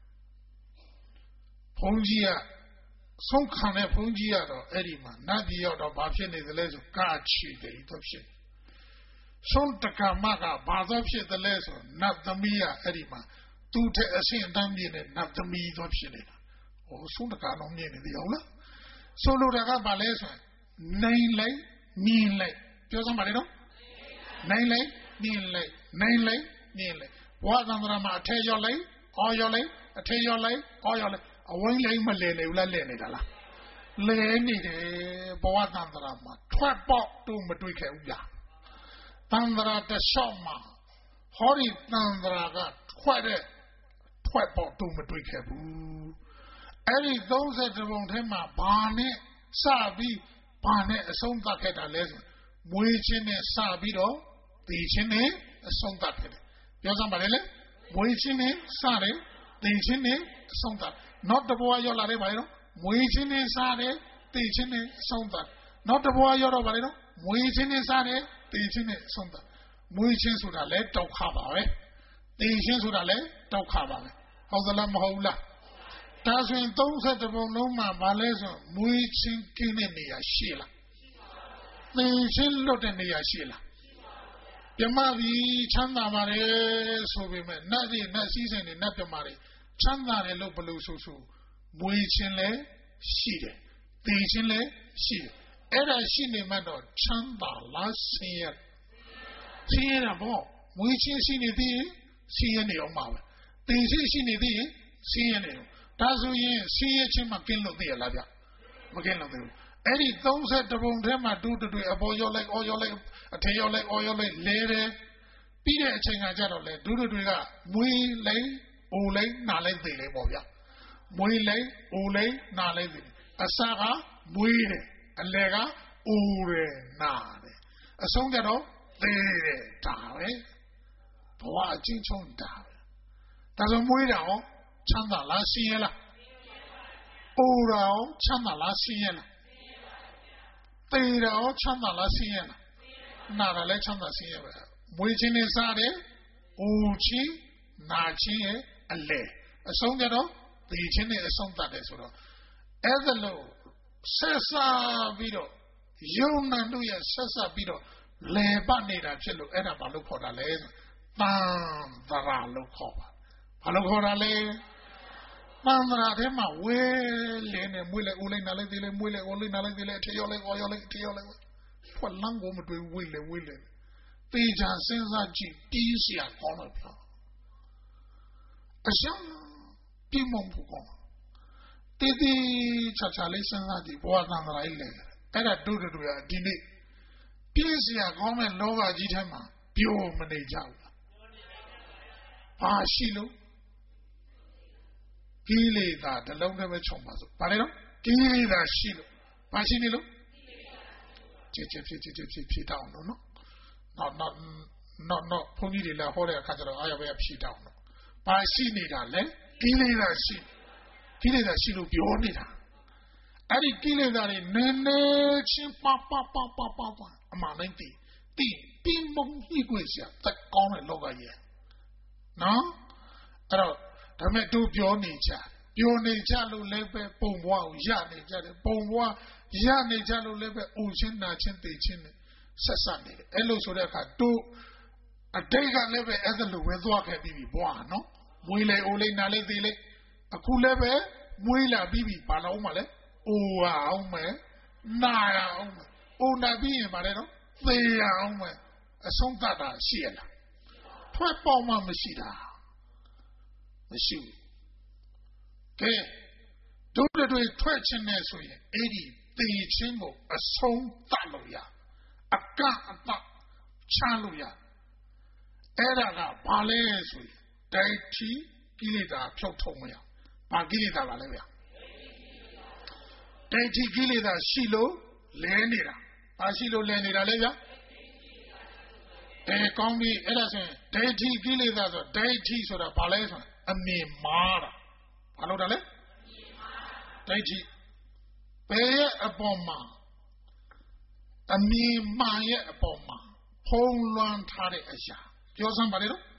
ဘုန်းကြီးကဆုံးခံတဲ့ဘုန်းကြီးကတော့အဲ့ဒီမှာနတ်ပြည်ရောက်တော့ဘာဖြစ်နေသလဲဆိုကာချီတယ်တော့ဖြစ်ဆုံးတက္ကမကဘာတော့ဖြစ်သလဲဆိုနတ်သမီးကအဲ့ဒီမှာသူ့တဲ့အဆင့်အတန်းပြည့်နဲ့နတ်သမီးတော့ဖြစ်နေတာဟိုဆုံးတက္ကတော့မြင်နေတယ်ဟုတ်လားဆိုလိုတာကဘာလဲဆိုရင်နိုင်လိုက်မြင်လိုက်ပြောစမ်းပါလေနော်နိုင်လိုက်မြင်လိုက်နိုင်လိုက်မြင်လိုက်ဘဝသံဃာမှာအထက်ရောက်လိုက်အော်ရောက်လိုက်အထက်ရောက်လိုက်အော်ရောက်လိုက်အဝိုင်းလိုက်မလဲနေဘူးလားလဲနေတာလားလဲနေတယ်ဘဝသံဃာမှာထွက်ပေါက်တို့မတွေ့ခဲ့ဘူးဗျာသံဃာတလျှောက်မှာဟောဒီသံဃာကထွက်တဲ့ထွက်ပေါက်တို့မတွေ့ခဲ့ဘူးအဲ့ဒီသုံးဆယ်ပုံထဲမှာဘာနဲ့စပြီးဘာနဲ့အဆုံးသတ်ခဲ့တာလဲဆိုမွေးခြင်းနဲ့စပြီးတော့တည်ခြင်းနဲ့အဆုံးသတ်ခဲ့တယ်ပြောစမ်းပါလေလေမွေးခြင်းနဲ့စတယ်တည်ခြင်းနဲ့အဆုံးသတ်နောက်တစ်ဘဝရောက်လာတယ်ပါလေနော်မွေးခြင်းနဲ့စတယ်တည်ခြင်းနဲ့အဆုံးသတ်နောက်တစ်ဘဝရောက်တော့ပါလေနော်မွေးခြင်းနဲ့စတယ်တည်ခြင်းနဲ့အဆုံးသတ်မွေးခြင်းဆိုတာလဲဒုက္ခပါပဲတည်ခြင်းဆိုတာလဲဒုက္ခပါပဲဟုတ်သလားမဟုတ်လားဒါဆိုရင်သုံးဆယ်ပုံလုံးမှာဘာလဲဆိုမွေးခြင်းကင်းတဲ့နေရာရှိလားတည်ခြင်းလွတ်တဲ့နေရာရှိလားပြမပြီးချမ်းသာပါတယ်ဆိုပေမဲ့နတ်တွေနတ်စည်းစိမ်တွေနတ်ပြမတွေချမ်းသာတယ်လို့ဘလို့ဆိုဆိုမွေးခြင်းလည်းရှိတယ်တည်ခြင်းလည်းရှိတယ်အဲ့ဒါရှိနေမှတော့ချမ်းသာလားဆင်းရဲဆင်းရဲတာပေါ့မွေးခြင်းရှိနေသေးရင်ဆင်းရဲနေအောင်ပါပဲတည်ခြင်းရှိနေသေးရင်ဆင်းရဲနေအောင်ဒါဆိုရင်ဆင်းရဲခြင်းမကင်းလို့သိရလားဗျမကင်းလို့သိဘူးအဲ့ဒီသုံးဆယ်ပုံထဲမှာတူတူအပေါ်ရောက်လိုက်အော်ရောက်လိုက်အထက်ရောက်လိုက်အော်ရောက်လိုက်လဲတယ်ပြီးတဲ့အချိန်ကကြတော့လေဒူးတွေကမွေးလိုက်အိုလိုက်နာလိုက်သိလိုက်ပေါ့ဗျမွေးလိုက်အိုလိုက်နာလိုက်သိအစကမွေးတယ်အလယ်ကအိုတယ်နာတယ်အဆုံးကြတော့သိတယ်ဒါပဲဘဝအချင်းချင်းဒါပဲဒါဆိုမွေးတာရောချမ်းသာလားဆင်းရဲလားအိုတာရောချမ်းသာလားဆင်းရဲလားသေတာရောချမ်းသာလားဆင်းရဲလားနာတာလည်းချမ်းသာဆင်းရဲပဲမွေးခြင်းနဲ့စားတယ်အိုခြင်းနာခြင်းရဲ့အလဲအဆုံးကြတော့သေခြင်းနဲ့အဆုံးတတ်တယ်ဆိုတော့အဲ့ဒါလို့ဆက်စားပြီးတော့ယုံနာတို့ရဲ့ဆက်စားပြီးတော့လဲပတ်နေတာဖြစ်လို့အဲ့ဒါဘာလို့ခေါ်တာလဲဆိုတန်တရာလို့ခေါ်ပါဘာလို့ခေါ်တာလဲတန်တရာထဲမှာဝဲလဲနေမွေးလဲအိုးလိုက်နာလိုက်သေးလဲမွေးလဲအိုးလိုက်နာလိုက်သေးလဲအထရောက်လိုက်အော်ရောက်လိုက်အထရောက်လိုက်ဖွက်လန်းကိုမတွေ့ဝေးလဲဝေးလဲပေချာစဉ်းစားကြည့်တီးเสียကောင်းတော့ပြောအရှမ်းပြမုံဘူးကောတည်တည်ချာချာလေးစဉ်းစားကြည့်ဘဝသံဃာကြီးလဲအဲ့ဒါတို့တို့ရဒီနေ့ပြည့်เสียကောင်းတဲ့လောကကြီးထဲမှာပြိုမနေကြဘူးဘာရှိလို့ကိလေသာတလုံးတည်းပဲခြုံပါစို့ဗါလေနော်ကိလေသာရှိလို့ဘာရှိနေလို့ချစ်ချစ်ဖြစ်ချစ်ချစ်ဖြစ်ဖြစ်တောင်းတော့နော်နော်နော်နော်နော်ဘုန်းကြီးတွေလည်းဟောတဲ့အခါကျတော့အားရပဲဖြစ်တောင်းတော့ဘာရှိနေတာလဲကိလေသာရှိကိလေသာရှိလို့ပြောနေတာအဲ့ဒီကိလေသာတွေနည်းနည်းချင်းပပပပပပအမှန်တိုင်းတည်တည်ပြီးမုံကြီးကိုရှာတက်ကောင်းတဲ့လောကကြီးနော်အဲ့တော့ဒါမဲ့တို့ပြောနေကြပြောနေကြလို့လည်းပဲပုံဘွားကိုရနေကြတယ်ပုံဘွားရနေကြလို့လည်းပဲအိုချင်းနာချင်းတေချင်းနဲ့ဆက်ဆက်နေတယ်အဲ့လိုဆိုတဲ့အခါတို့အတိတ်ကလည်းပဲအဲ့ဒါလိုပဲသွားခဲ့ပြီးပြီဘွားနော်မွေးလေအိုလေးနာလေးသေးလေးအခုလည်းပဲမွေးလာပြီးပြီဘာလို့မှလဲအိုအောင်မယ်နာအောင်မယ်အိုနာပြီးရင်ဗါလဲနော်သေအောင်မယ်အဆုံးသတ်တာရှိရလားထွက်ပေါက်မှမရှိတာမရှိဘူးကဲတို့တွေထွက်ခြင်းနဲ့ဆိုရင်အဲ့ဒီသေခြင်းကိုအဆုံးသတ်လို့ရအကအတချလို့ရအဲ့ဒါကဘာလဲဆိုရင်ဒိဋ္ဌိကိလေသာဖြုတ်ထုတ်မရဘာကိလေသာပါလဲဗျာဒိဋ္ဌိကိလေသာရှိလို့လဲနေတာဘာရှိလို့လဲနေတာလဲဗျာဒအဲကောင်းပြီအဲ့ဒါဆိုရင်ဒိဋ္ဌိကိလေသာဆိုဒိဋ္ဌိဆိုတာဘာလဲဆိုအမြင်မှားတာဘာလို့တာလဲဒိဋ္ဌိဘယ်ရဲ့အပေါ်မှာအမြင်မှန်ရဲ့အပေါ်မှာဖုံးလွှမ်းထားတဲ့အရာပြောစမ်းပါလေတော့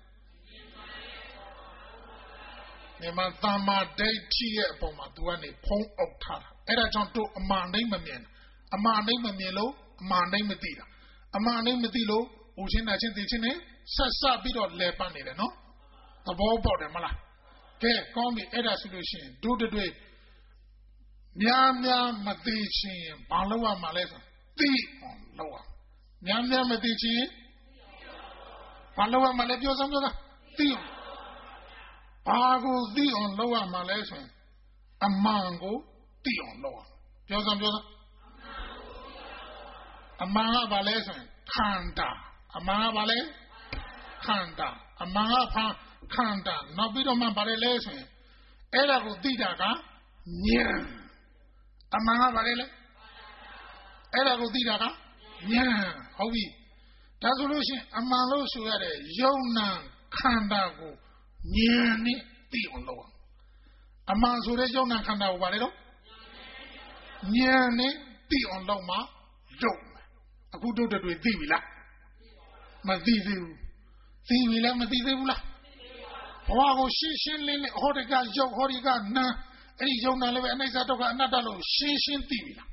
ဒီမှာသမ္မာဒိဋ္ဌိရဲ့အပေါ်မှာ तू ကနေဖုံးအုပ်ထားတာအဲ့ဒါကြောင့်တို့အမှန်တိုင်းမမြင်အမှန်တိုင်းမမြင်လို့အမှန်တိုင်းမသိတာအမှန်တိုင်းမသိလို့ဦးချင်းနာချင်းသိချင်းနဲ့ဆက်ဆက်ပြီးတော့လဲပတ်နေတယ်နော်သဘောပေါက်တယ်မလားကဲကောင်းပြီအဲ့ဒါဆိုလို့ရှိရင်တို့တွေများများမသိချင်းဘာလို့ရမှာလဲဆိုသိအောင်လုပ်အောင်များများမသိချင်းဘာလို့ရမှာလဲပြောစမ်းပြောစမ်းသိအောင်ဘာကိုသိအောင်လုပ်ရမှာလဲဆိုရင်အမှန်ကိုသိအောင်လုပ်အောင်ပြောစမ်းပြောစမ်းအမှန်ကဘာလဲဆိုရင်ခန္ဓာအမှန်ကဘာလဲခန္ဓာအမှန်ကဖန်ခန္ဓာနောက်ပြီးတော့မှဘာလဲလဲဆိုရင်အဲ့ဒါကိုသိတာကဉာဏ်အမှန်ကဘာလဲလဲအဲ့ဒါကိုသိတာကဉာဏ်ဟုတ်ပြီဒါဆိုလို့ရှိရင်အမှန်လို့ဆိုရတဲ့ယုံနာခန္ဓာကိုဉာဏ်နဲ့သိအောင်လုပ်အောင်အမှန်ဆိုတဲ့ယုံနာခန္ဓာကိုဘာလဲတော့ဉာဏ်နဲ့သိအောင်လုပ်မှယုံအခုတို့တွေသိပြီလားမသိသေးဘူးသိပြီလားမသိသေးဘူးလားဘဝကိုရှင်းရှင်းလင်းလင်းဟောဒီကရုပ်ဟောဒီကနာအဲ့ဒီယုံနာလည်းပဲအနိစ္စဒုက္ခအနတ္တလို့ရှင်းရှင်းသိပြီလား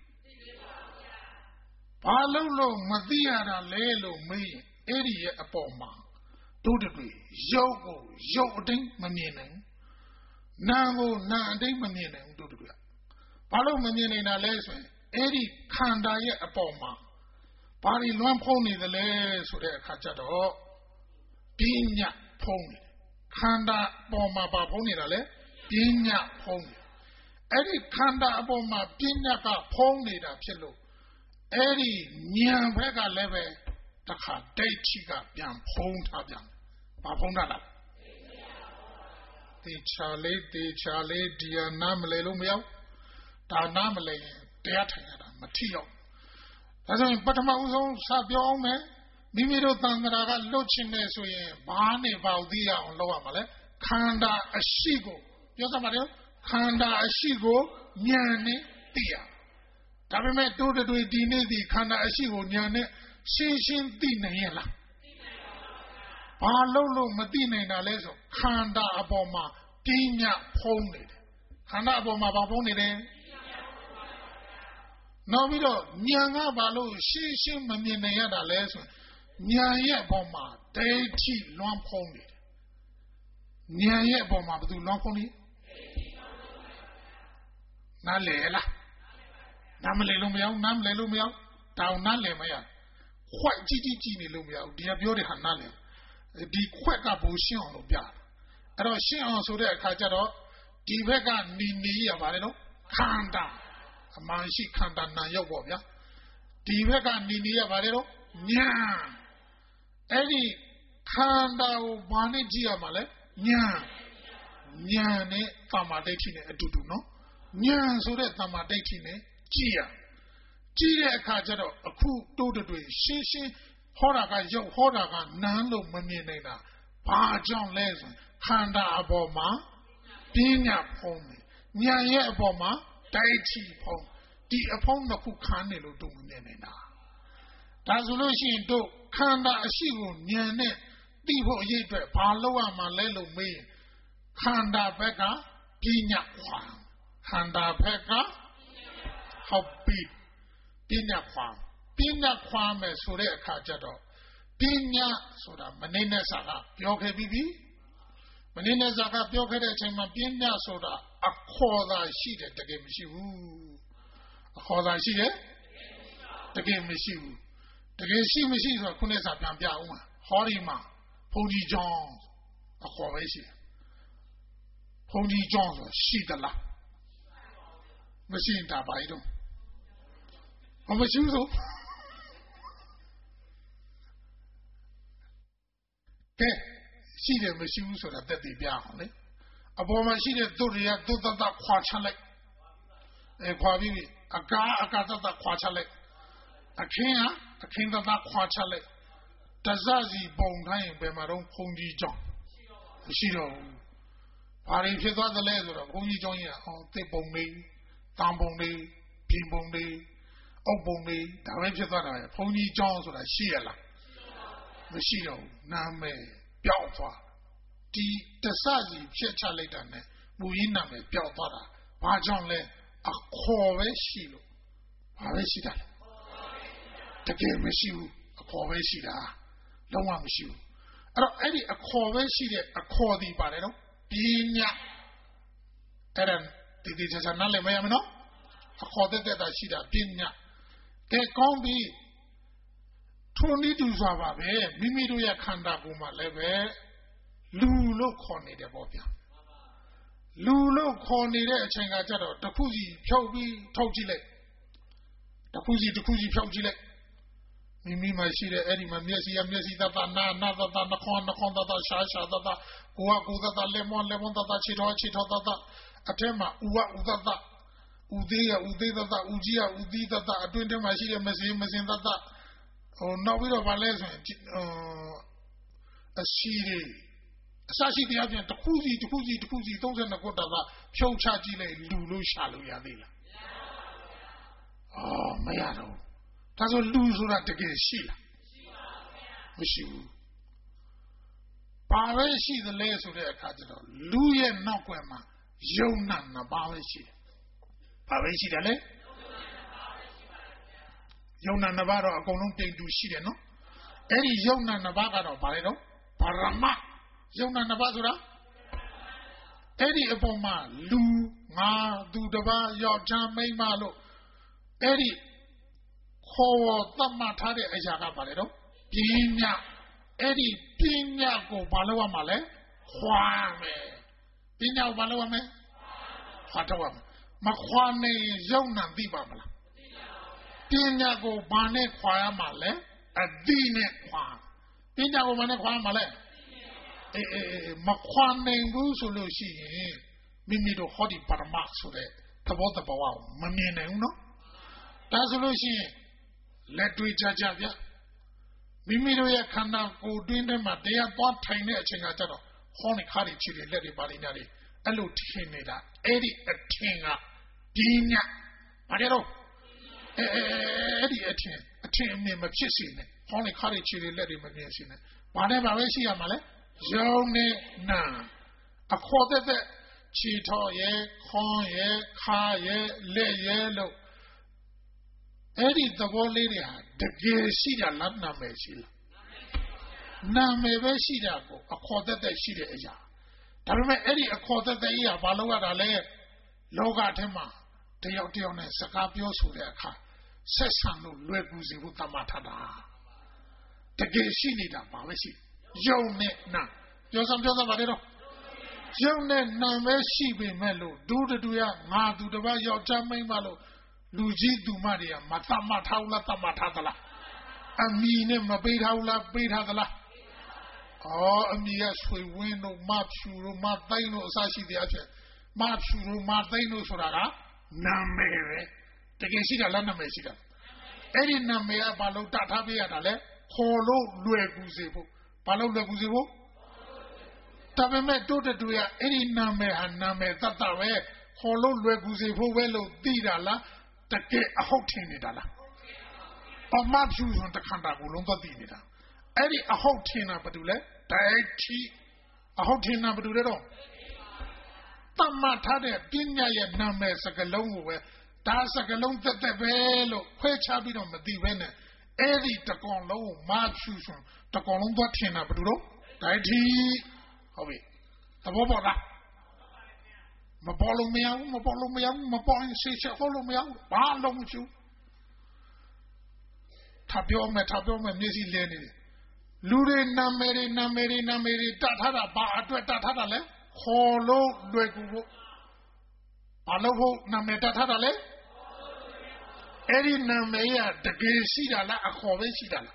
ဘာလို့လို့မသိရတာလဲလို့မေးရင်အဲ့ဒီရဲ့အပေါ်မှာတို့တွေရုပ်ကိုရုပ်အတိုင်းမမြင်နိုင်နာကိုနာအတိုင်းမမြင်နိုင်ဘူးတို့တွေဘာလို့မမြင်နိုင်တာလဲဆိုရင်အဲ့ဒီခန္ဓာရဲ့အပေါ်မှာဘာတွေလွှမ်းဖုံးနေသလဲဆိုတဲ့အခါကျတော့ပညာဖုံးနေခန္ဓာပေါ်မှာဘာဖုံးနေတာလဲပညာဖုံးနေအဲ့ဒီခန္ဓာအပေါ်မှာပညာကဖုံးနေတာဖြစ်လို့အဲ့ဒီဉာဏ်ဘက်ကလည်းပဲတခါဒိဋ္ဌိကပြန်ဖုံးထားပြန်ဘာဖုံးတာလဲတေချာလေးတေချာလေးဒီယာနာမလဲလို့မရောက်ဒါနာမလဲရင်တရားထိုင်ရတာမထီရောက်ဒါဆိုရင်ပထမဦးဆုံးစပြောအောင်မယ်မိမိတို့သံဃာကလွတ်ချင်တယ်ဆိုရင်ဘာနဲ့ဘာသိရအောင်လုပ်ရမှာလဲခန္ဓာအရှိကိုပြောစမ်းပါလေခန္ဓာအရှိကိုဉာဏ်နဲ့သိရဒါပေမဲ့တို့တွေဒီနေ့ဒီခန္ဓာအရှိကိုဉာဏ်နဲ့ရှင်းရှင်းသိနိုင်ရလားဘာလို့လို့မသိနိုင်တာလဲဆိုခန္ဓာအပေါ်မှာပညာဖုံးနေတယ်ခန္ဓာအပေါ်မှာဘာဖုံးနေတယ်နောက်ပြီးတော့ဉာဏ်ကဘာလို့ရှင်းရှင်းမမြင်နိုင်ရတာလဲဆိုဉာဏ်ရဲ့အပေါ်မှာဒိဋ္ဌိလွှမ်းဖုံးနေတယ်ဉာဏ်ရဲ့အပေါ်မှာဘယ်သူလွှမ်းဖုံးနေနားလေလားနားမလဲလို့မရဘူးနားမလဲလို့မရဘူးတောင်နားလေမရခွက်ကြီးကြီးကြီးနေလို့မရဘူးဒီကပြောတဲ့ဟာနားလေဒီခွက်ကဘိုးရှင်းအောင်လို့ပြအဲ့တော့ရှင်းအောင်ဆိုတဲ့အခါကျတော့ဒီဘက်ကနေနေရပါတယ်နော်ခန္ဓာအမှန်ရှိခန္ဓာနာရောက်ပေါ့ဗျာဒီဘက်ကနေနေရပါတယ်တော့ညာအဲ့ဒီခန္ဓာကိုဘာနဲ့ကြည့်ရမှာလဲညာညာနဲ့သမ္မာဒိဋ္ဌိနဲ့အတူတူနော်ညာဆိုတဲ့သမ္မာဒိဋ္ဌိနဲ့ကြည့်ရကြည့်တဲ့အခါကျတော့အခုတိုးတွေရှင်းရှင်းဟောတာကရုပ်ဟောတာကနာမ်လို့မမြင်နိုင်တာဘာကြောင့်လဲဆိုခန္ဓာအပေါ်မှာပညာဖုံးတယ်ဉာဏ်ရဲ့အပေါ်မှာဒိဋ္ဌိဖုံးဒီအဖုံးတစ်ခုခန်းနေလို့တို့မမြင်နိုင်တာဒါဆိုလို့ရှိရင်တို့ခန္ဓာအရှိကိုဉာဏ်နဲ့သိဖို့အရေးအတွက်ဘာလုပ်ရမှာလဲလို့မေးရင်ခန္ဓာဘက်ကပညာခွာခန္ဓာဘက်ကဟုတ်ပြီပညာခွာပညာခွာမယ်ဆိုတဲ့အခါကျတော့ပညာဆိုတာမနေ့နဲ့စာကပြောခဲ့ပြီးပြီမနေ့နဲ့စာကပြောခဲ့တဲ့အချိန်မှာပညာဆိုတာအခေါ်သာရှိတယ်တကယ်မရှိဘူးအခေါ်သာရှိတယ်တကယ်မရှိဘူးတကယ်ရှိမရှိဆိုတော့ခုနေ့စာပြန်ပြအောင်ပါဟောဒီမှာဘုန်းကြီးကျောင်းအခေါ်ပဲရှိတယ်ဘုန်းကြီးကျောင်းဆိုရှိသလားမရှိရင်ဒါပါရတော့ဘာမရှိဘူးဆိုကဲရှိတယ်မရှိဘူးဆိုတာတက်တည်ပြအောင်လေအပေါ်မှာရှိတဲ့သူတွေကသူတတခွာချလိုက်အဲခွာပြီးအကားအကားတတခွာချလိုက်အခင်းဟာအခင်းတတခွာချလိုက် Tazazi Bonghain Bemaron Pongi John. Shiro Pari Pizza the leather of Pongi John, the Bongi, Tambongi, Pimbongi, Obongi, the Repizana, Pongi Johns or a Sheila. The Shiro, Name, Pialfa. The Tazazi Chechaletane, Muiname, Pialfara, Pajonle, a Kove Shilo. Avesida. The game is you, a Kovesida. No one is you. Eddie, a Kovesida, a Cordi Barrero, Pina. Eren, this is another Mayamino. A Corda that I see that Pina. They can't be Tony Duzavabe, Mimiduya Kanda Buma Leve, Lulu Corny de Bobia. Lulu Corny de Changajado, the Puzi, Chobi, Tojile. The Puzi, the Puzi, Tojile. Mimi, my see the Eddie, my Messi, and Messi, that are not than the corn, the corn that are Shasha, that are Uaku, that are Lemon, Lemon, that are Chito, Chito, that are Atema, Ua, Udada, Udea, Udeda, Ujia, Udida, that are doing them, I see them, Messi, Messi, that are. Oh, no, we don't have a lesson. A city. Sashi the Avian, the Kuzi, the Kuzi, the Kuzi, those and the Goda, Pio Chagile, Lulu Shalu Yadila. Oh, Mayado. That's a loser at the gate, Sheila. Wish you. Bareshi the layers of their capital. Luya Noquema, Yonan, Bareshi. Bareshi the lay? Yonan Navarro, a Columbian do she, no? Any Yonan Navarro, Barredo, Parama, Yonan Navarra? Eddie Aboma, Lu, Ma, Dudava, Yorjam, May Malo. Eddie. Ho, the Matade Ajaga Barredo, Pina, Eddie Pina go Balawa Male, Huame, Pina Balawame, Hatawam, Maquane Zonan Dibamala, Pina go Bane Quaya Male, a Dine Quan, Pina go Bane Quaya Male, Maquane Rusulushi, Mimido Hodi Paramax, Tabota Bawa, Mamine Uno, Tasulushi. Let do it, Jajavia. Mimidoya Kana go doing them at they are bought tiny chingata, Honey Kari Chili, let it barinari, a little tinida, Eddie a tinga, Dina, Madero, Eddie a tin, a tin name of Chissin, Honey Kari Chili, let him against it. Whatever I see a male, Zone na. A quarter the Chito ye, Con ye, Ka ye, Le yellow. Eddie the whole lady had the gay cedar Labna Messil. Name Vesida go, a quarter the Shida Eja. Tarame Eddie a quarter the year, Baloa Dale, Logatema, Teotione, Sakapio Sudeka, Sessano, Lueguzi Utamatada. The gay Shinida, Mavesi, Jone na, Josam Josa Vadero. Jone na Messi Melo, do the Duya, Ma do the Vayo Jamay Malo. Luigi Dumaria, Matama Taula Tamatala. Amine Mabitaula, Bitadala. Oh, Amias, we win no Mapsuru, Martino, Sashi the Ache. Mapsuru, Martino Suraga, Namere. The Gesida Lana Mesida. Eddie Namea Balo Tatabia Dale, Holo Lueguzibo. Balo Leguzibo? Tabeme do the Duya, Eddie Name and Name Tatawe, Holo Lueguzibo, Velo Didala. The gay a hot tinidala. Or map shoes on the Kandagulumba dinida. Eddie a hot tina badule, Daichi a hot tina badulero. Tamatade, Dinya Name Sagalongo, that's a galon that the velo, which have been on the divene. Eddie the Conlo, map shoes on the Columba tina baduro, Daichi. Hobby. The Bobola. Ma follow me out, ma follow me out, ma point say, follow me out, ba long you. Tapio me, tapio me, Missy Lenny. Lure nameri, nameri, nameri, tatara, ba, tatara le, holo, luego. Palovo, nametata le. Eri namea, the gay sidala, a hove sidala.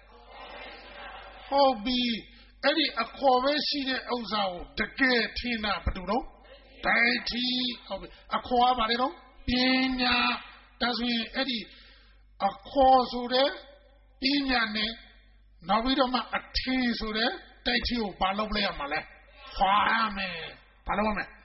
Hobby, Eri a hove sida ozao, the gay tina, paduno. Daiti, a coa barrero, Pina, does we Eddie, a cause of there, Pina ne, နောက်ပြီးတော့မှအထင်ဆိုတဲ့တိုက်ထီကိုဘာလုပ်လိုက်ရမှာလဲခွာရမယ်ဘာလုပ်ရမလဲ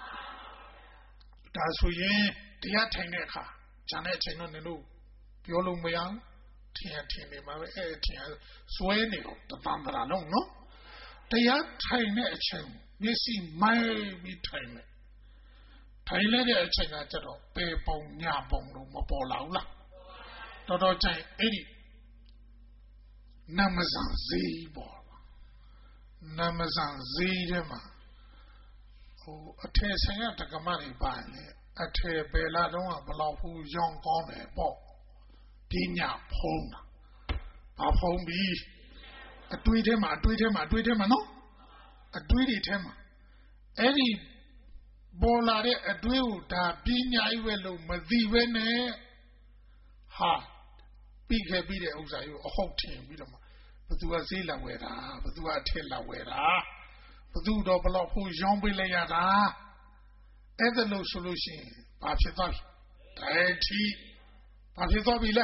ဒါဆိုရင်တရားထိုင်တဲ့အခါဂျန်တဲ့အချိန်တော့နင်တို့ပြောလို့မရဘူးထင်ရထင်နေမှာပဲအဲ့ထင်ရစွဲနေတော့တန်တရာလုံးနော်တရားထိုင်တဲ့အချိန်မျက်စိမိုက်ပြီးထိုင်မယ်ထိုင်လိုက်တဲ့အချိန်ကကျတော့ပေပုံညပုံလို့မပေါ်လာဘူးလားတော်တော်ကြိုင်အဲ့ဒီနမဇန်ဇီပေါ်နမဇန်ဇီထဲမှာဟိုအထယ်ဆိုင်ရတက္ကမတွေပါလေအထယ်ပေလာတော့ဘလောက်ဖူးရောင်းကောင်းတယ်ပေါ့ပညာဖုံးတာဘာဖုံးပြီးအတွေးထဲမှာအတွေးထဲမှာအတွေးထဲမှာနော်အတွေးတွေထဲမှာအဲ့ဒီပေါ်လာတဲ့အတွေးကိုဒါပညာကြီးပဲလို့မသိပဲနဲ့ဟာပြီးခဲ့ပြီးတဲ့ဥစ္စာကြီးကိုအဟုတ်ထင်ပြီးတော့မှဘသူကဈေးလာဝယ်တာဘသူကအထက်လာဝယ်တာဘသူတော့ဘလောက်ဖို့ရောင်းပေးလိုက်ရတာအဲ့ဒါလို့ဆိုလို့ရှိရင်ဘာဖြစ်သွားပြီဒိုင်တီဘာဖြစ်သွားပြီလဲ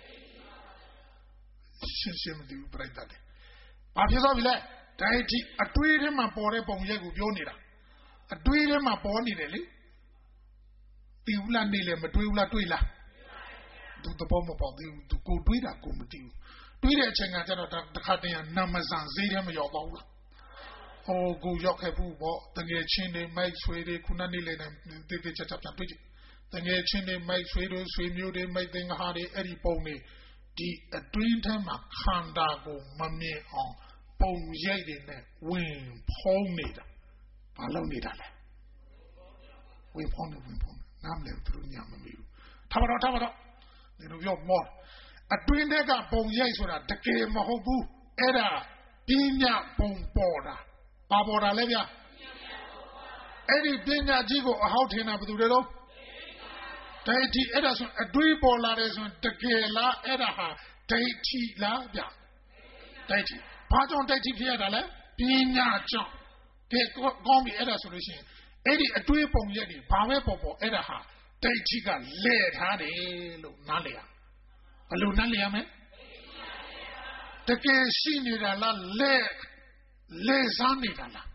ရှင်းရှင်းမသိဘူးပြိတ္တာလေဘာဖြစ်သွားပြီလဲဒိုင်တီအတွေးထဲမှာပေါ်တဲ့ပုံရိပ်ကိုပြောနေတာအတွေးထဲမှာပေါ်နေတယ်လေတီဦးလားနေလေမတွေးဘူးလားတွေးလားသူတဘောမပေါ်သေးဘူးသူကိုတွေးတာကိုမသိဘူးတွေးတဲ့အချိန်ကကျတော့တခါတည်းကနမဇန်ဈေးထဲမရောက်တော့ဘူးလားဟိုကိုရောက်ခဲ့ဘူးပေါ့တငယ်ချင်းတွေမိုက်ဆွေတွေခုနနေ့လေးနဲ့တေးတေးချာချာပြန်တွေ့ကြတငယ်ချင်းတွေမိုက်ဆွေတို့ဆွေမျိုးတွေမိုက်သင်္ကားတွေအဲ့ဒီပုံတွေဒီအတွင်းထဲမှာခန္ဓာကိုမမြင်အောင်ပုံရိပ်တွေနဲ့ဝင်ဖုံးနေတာဘာလုပ်နေတာလဲဝင်ဖုံးနေဝင်ဖုံးနားမလဲသူတို့ညမမေးဘူးထားပါတော့ထားပါတော့ဒီလိုပြောမောအတွင်းထဲကပုံရိပ်ဆိုတာတကယ်မဟုတ်ဘူးအဲ့ဒါပညာပုံပေါ်တာဘာပေါ်တာလဲဗျအဲ့ဒီပညာကြီးကိုအဟောက်ထင်တာဘယ်သူတွေတော့ဒိဋ္ဌိအဲ့ဒါဆိုအတွေးပေါ်လာတယ်ဆိုတကယ်လားအဲ့ဒါဟာဒိဋ္ဌိလားဗျဒိဋ္ဌိဘာကြောင့်ဒိဋ္ဌိဖြစ်ရတာလဲပညာကြောင့်ကဲကောင်းပြီအဲ့ဒါဆိုလို့ရှိရင်အဲ့ဒီအတွေးပုံရက်တွေဘာပဲပေါ်ပေါ်အဲ့ဒါဟာဒိဋ္ဌိကလဲထားတယ်လို့နားလည်ရဘယ်လိုနားလည်ရမလဲတကယ်ရှိနေတာလားလဲလဲစားနေတာလား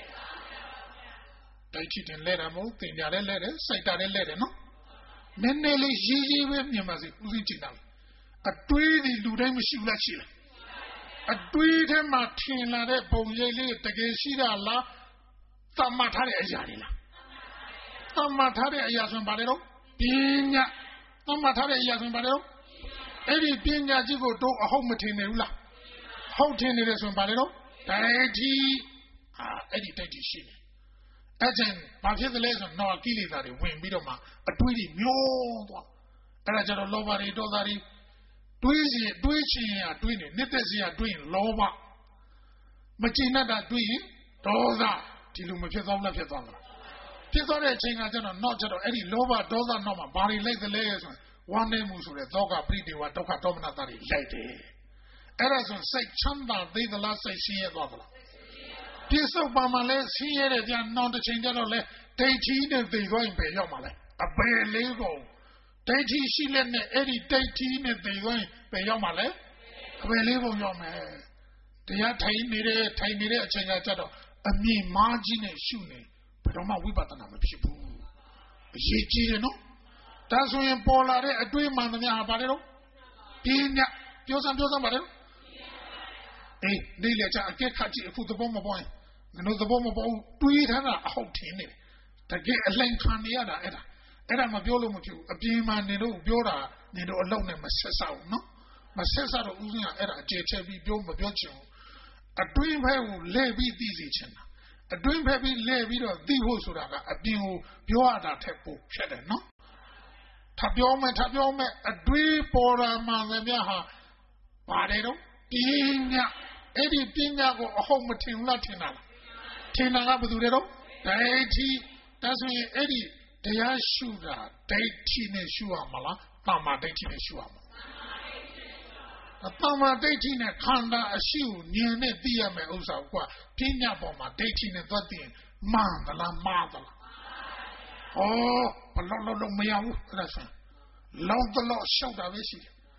ဒိဋ္ဌိတင်လဲတာမဟုတ်တင်ကြတယ်လဲတယ်စိုက်တာလည်းလဲတယ်နော်နည်းနည်းလေးရေးရေးပဲမြင်ပါစေဦးစီးကြည့်တာအတွေးဒီလူတိုင်းမရှိဘူးလားရှိလားအတွေးထဲမှာထင်လာတဲ့ပုံရိပ်လေးတကယ်ရှိတာလားသတ်မှတ်ထားတဲ့အရာတွေလားသတ်မှတ်ထားတဲ့အရာဆိုရင်ဘာလဲတော့ပညာသတ်မှတ်ထားတဲ့အရာဆိုရင်ဘာလဲတော့အဲ့ဒီပညာကြီးကိုတို့အဟုတ်မထင်နေဘူးလားဟုတ်ထင်နေတယ်ဆိုရင်ဘာလဲတော့ဒိဋ္ဌိအာအဲ့ဒီဒိဋ္ဌိရှိတယ်အဲ့ကျန်ဘာဖြစ်သလဲဆိုတော့ကိလေသာတွေဝင်ပြီးတော့မှအတွေးတွေမျောသွားအဲ့ဒါကြတော့လောဘတွေဒေါသတွေတွေးစီတွေးချင်ရတွေးနေနှစ်သက်စီရတွေးရင်လောဘမကျင်တတ်တာတွေးရင်ဒေါသဒီလိုမဖြစ်သွားဘူးလားဖြစ်သွားမလားဖြစ်သွားတဲ့အချိန်ကကျတော့နောက်ကျတော့အဲ့ဒီလောဘဒေါသနောက်မှာဘာတွေလိုက်သလဲဆိုရင်ဝမ်းနေမှုဆိုတဲ့သောကပရိဒေဝဒုက္ခဒေါမနတာတွေလိုက်တယ်အဲ့ဒါဆိုစိတ်ချမ်းသာသေးသလားစိတ်ရှင်းရသွားသလားပြစ္ဆုတ်ပါမှလဲဆင်းရဲတဲ့ကြနောက်တစ်ချိန်ကျတော့လဲဒိဋ္ဌိနဲ့သိသွားရင်ပဲရောက်မှာလဲအပယ်လေးကုန်ဒိဋ္ဌိရှိလက်နဲ့အဲ့ဒီဒိဋ္ဌိနဲ့သိသွားရင်ပဲရောက်မှာလဲအပယ်လေးကုန်ရောက်မယ်တရားထိုင်နေတဲ့ထိုင်နေတဲ့အချိန်ကကျတော့အမြင်မားကြီးနဲ့ရှုနေဘယ်တော့မှဝိပဿနာမဖြစ်ဘူးအရေးကြီးတယ်နော်ဒါဆိုရင်ပေါ်လာတဲ့အတွေးမှန်သမျှဟာဘာလဲတော့ပညာပြောစမ်းပြောစမ်းပါလေအေးဒီလေချာအကဲခတ်ကြည့်အခုသဘောမပေါ်ရင်ငါတို့သဘောမပေါ်တွေးထားတာအဟုတ်ထင်နေတယ်တကယ်အလှန်ခံနေရတာအဲ့ဒါအဲ့ဒါမပြောလို့မဖြစ်ဘူးအပြင်မှာနေတော့ပြောတာနေတော့အလောက်နဲ့မဆက်ဆောက်နော်မဆက်ဆောက်တော့ဦးစင်းကအဲ့ဒါအကျေချက်ပြီးပြောမပြောချင်ဘူးအတွင်းဘက်ကိုလဲပြီးသိစေချင်တာအတွင်းဘက်ပြီးလဲပြီးတော့သိဖို့ဆိုတာကအပြင်ကိုပြောရတာထက်ပိုဖြစ်တယ်နော်ထပြောမယ်ထပြောမယ်အတွေးပေါ်လာမှလည်းများဟာပါတယ်တော့ပညာအဲ့ဒီပညာကိုအဟုတ်မထင်လားထင်တာလားထင်တာကဘယ်သူတွေတော့ဒိဋ္ဌိဒါဆိုရင်အဲ့ဒီတရားရှုတာဒိဋ္ဌိနဲ့ရှုရမှာလားတမ္မာဒိဋ္ဌိနဲ့ရှုရမှာတမ္မာဒိဋ္ဌိနဲ့ခန္ဓာအရှိကိုဉာဏ်နဲ့သိရမယ်ဥစ္စာကွာပညာပေါ်မှာဒိဋ္ဌိနဲ့သွားသိရင်မှန်သလားမှားသလားဩဘလောက်လောက်မရဘူးအဲ့ဒါဆိုလောင်းတလို့ရှောက်တာပဲရှိတယ်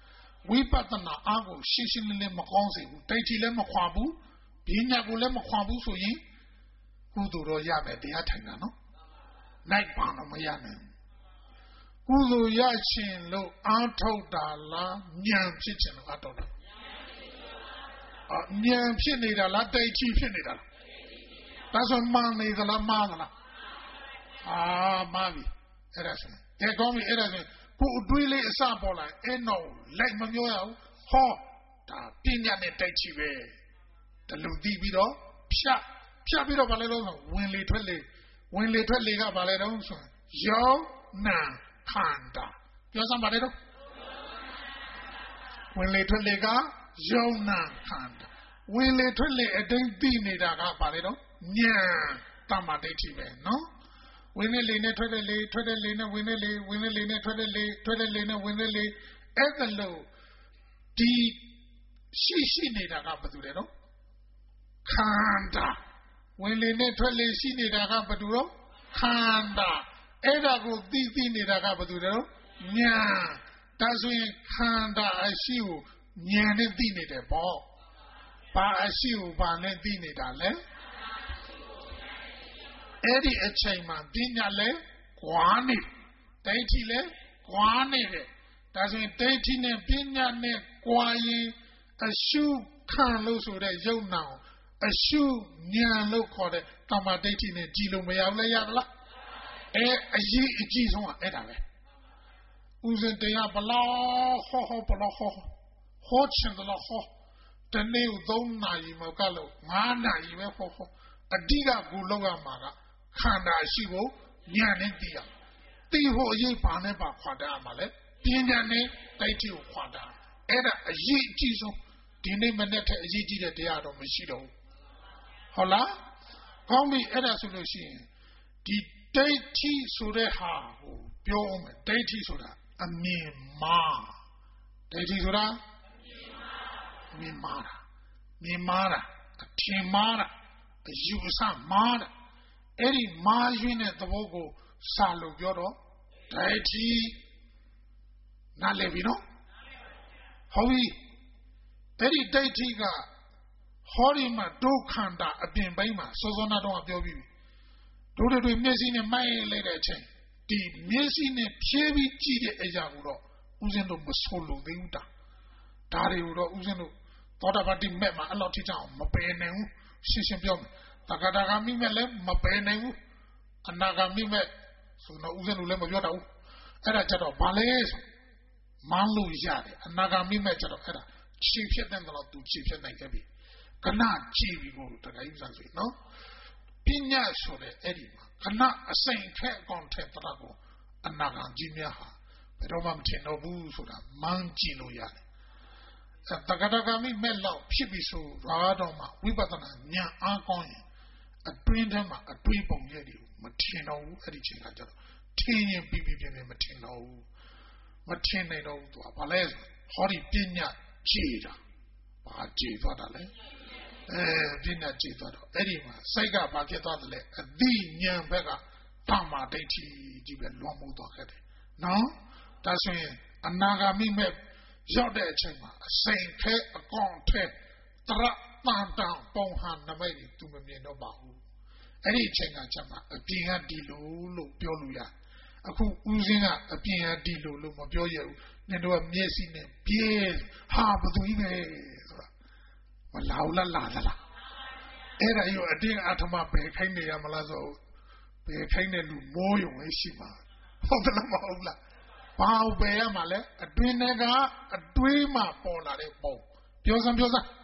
ဝိပဿနာအားကိုရှင်းရှင်းလင်းလင်းမကောင်းစေဘူးဒိဋ္ဌိလည်းမခွာဘူးပညာကိုလည်းမခွာဘူးဆိုရင်ကုသိုလ်တော့ရမယ်တရားထိုင်တာနော်နိုင်ပါတော့မရနိုင်ကုသိုလ်ရခြင်းလို့အားထုတ်တာလားဉာဏ်ဖြစ်ခြင်းလို့အားထုတ်တာအဉာဏ်ဖြစ်နေတာလားဒိဋ္ဌိဖြစ်နေတာလားဒါဆိုမှန်နေသလားမှားသလားအာမှားပြီအဲ့ဒါဆိုတဲ့ကောင်းပြီအဲ့ဒါဆိုကိုအတွေးလေးအစပေါ်လာအဲ့တော့လိုက်မပြောရဘူးဟောဒါပညာနဲ့ဒိဋ္ဌိပဲတလူသိပြီးတော့ဖြတ်ဖြတ်ပြီးတော့ဗာလဲတော့ဝင်လေထွက်လေဝင်လေထွက်လေကဗာလဲတော့ဆိုယောနာခန္ဓာပြောစမ်းပါလေတော့ဝင်လေထွက်လေကယောနာခန္ဓာဝင်လေထွက်လေအတိတ်သိနေတာကဗာလဲတော့ဉာဏ်တမ္မာဒိဋ္ဌိပဲနော်ဝင်နေလေနဲ့ထွက်တဲ့လေထွက်တဲ့လေနဲ့ဝင်နေလေဝင်နေလေနဲ့ထွက်တဲ့လေထွက်တဲ့လေနဲ့ဝင်နေလေအဲ့ဒါလို့ဒီရှိရှိနေတာကဘာတူလဲနော်ခန္ဓာဝင်လေနဲ့ထွက်လေရှိနေတာကဘာတူတော့ခန္ဓာအဲ့ဒါကိုသိသိနေတာကဘာတူလဲနော်ဉာဏ်ဒါဆိုရင်ခန္ဓာအရှိကိုဉာဏ်နဲ့သိနေတယ်ပေါ့ဘာအရှိကိုဘာနဲ့သိနေတာလဲအဲ့ဒီအချိန်မှာပညာလဲကွာနေဒိဋ္ဌိလဲကွာနေတယ်ဒါဆိုရင်ဒိဋ္ဌိနဲ့ပညာနဲ့ကွာရင်အရှုခံလို့ဆိုတဲ့ယုံနာအရှုဉာဏ်လို့ခေါ်တဲ့တမ္မာဒိဋ္ဌိနဲ့ကြည်လို့မရဘူးလဲရသလားအဲအရေးအကြီးဆုံးကအဲ့ဒါပဲဥစဉ်တရားဘလောက်ဟောဟောဘလောက်ဟောဟောချင်တယ်လို့ဟောတနေ့သုံးနာရီမှကလို့ငါးနာရီပဲဟောဟောအဓိကကိုလောက်ရမှာကခန္ဓာရှိဖို့ဉာဏ်နဲ့သိရသိဖို့အရေးပါနဲ့ပါခွာတတ်မှာလေပညာနဲ့ဒိဋ္ဌိကိုခွာတတ်အဲ့ဒါအရေးအကြီးဆုံးဒီနေ့မနေ့ထက်အရေးကြီးတဲ့တရားတော့မရှိတော့ဘူးဟုတ်လားကောင်းပြီအဲ့ဒါဆိုလို့ရှိရင်ဒီဒိဋ္ဌိဆိုတဲ့ဟာကိုပြောအောင်မယ်ဒိဋ္ဌိဆိုတာအမြင်မှားဒိဋ္ဌိဆိုတာအမြင်မှားတာမြင်မှားတာအထင်မှားတာအယူအဆမှားတာအဲ့ဒီမာယွင်းတဲ့သဘောကိုစာလို့ပြောတော့ဒိဋ္ဌိနားလည်ပြီနော်ဟုတ်ပြီအဲ့ဒီဒိဋ္ဌိကဟောဒီမှာဒုက္ခန္တာအပြင်ပိုင်းမှာစောစောနာတော့ပြောပြီးဒုတွေတွေမျက်စိနဲ့မိုက်လိုက်တဲ့အချိန်ဒီမျက်စိနဲ့ဖြည်းပြီးကြည့်တဲ့အရာကိုတော့ဦးဇင်းတို့မဆိုလို့သေးဘူးတာဒါတွေကိုတော့ဦးဇင်းတို့သောတာပတိမဲ့မှာအဲ့လောက်ထိကြအောင်မပယ်နိုင်ဘူးရှင်းရှင်းပြောမယ်တက္ကတာဂမိမဲ့လည်းမပယ်နိုင်ဘူးအနာဂမိမဲ့ဆိုတော့ဦးဇင်းတို့လည်းမပြောတော့ဘူးအဲ့ဒါကြတော့ဘာလဲဆိုမန်းလို့ရတယ်အနာဂမိမဲ့ကြတော့အဲ့ဒါခြေဖြစ်တဲ့တော့သူခြေဖြစ်နိုင်ခဲ့ပြီခဏကြည့်ပြီးကိုတခါကြီးစမ်းဆိုနော်ပညာဆိုတဲ့အဲ့ဒီမှာခဏအစိမ်ထက်အကောင်ထက်တရကိုအနာဂံကြီးများဟာဘယ်တော့မှမထင်တော့ဘူးဆိုတာမန်းကြည့်လို့ရတယ်တက္ကတာဂမိမဲ့လောက်ဖြစ်ပြီဆိုတော့မှဝိပဿနာဉာဏ်အားကောင်းရင်အတွင်းထဲမှာအတွေးပုံရဲ့တွေမထင်တော့ဘူးအဲ့ဒီချိန်ကကျတော့ထင်ရင်ပြီးပြီးပြင်းပြင်းမထင်တော့ဘူးမထင်နိုင်တော့ဘူးသူကဘာလဲဟောဒီပညာကြည်တာဘာကြည်သွားတာလဲအဲပညာကြည်သွားတော့အဲ့ဒီမှာစိတ်ကဘာဖြစ်သွားတယ်လဲအသိဉာဏ်ဘက်ကတမ္မာဒိဋ္ဌိကြီးပဲလွန်မှုသွားခဲ့တယ်နော်ဒါဆိုရင်အနာဂါမိမဲ့ရောက်တဲ့အချိန်မှာအစိမ်ခဲအကောင်ထဲတရတန်တန်ပုံဟန်နမိတ်တွေသူမမြင်တော့ပါဘူးအဲ့ဒီအချိန်ကချက်မှာအပြင်ကဒီလိုလို့ပြောလို့ရအခုဦးစင်းကအပြင်ကဒီလိုလို့မပြောရဘူးနင်တို့ကမျက်စိနဲ့ပြေးဟာဘသူကြီးပဲဆိုတာမလာဘူးလားလာသလားအဲ့ဒါရောအတင်းအထမပဲခိုင်းနေရမလားဆိုပဲခိုင်းတဲ့လူမိုးယုံလေးရှိမှာဟုတ်တယ်မဟုတ်လားဘာပဲရမှာလဲအတွင်းကအတွေးမှပေါ်လာတဲ့ပုံပြောစမ်းပြောစမ်း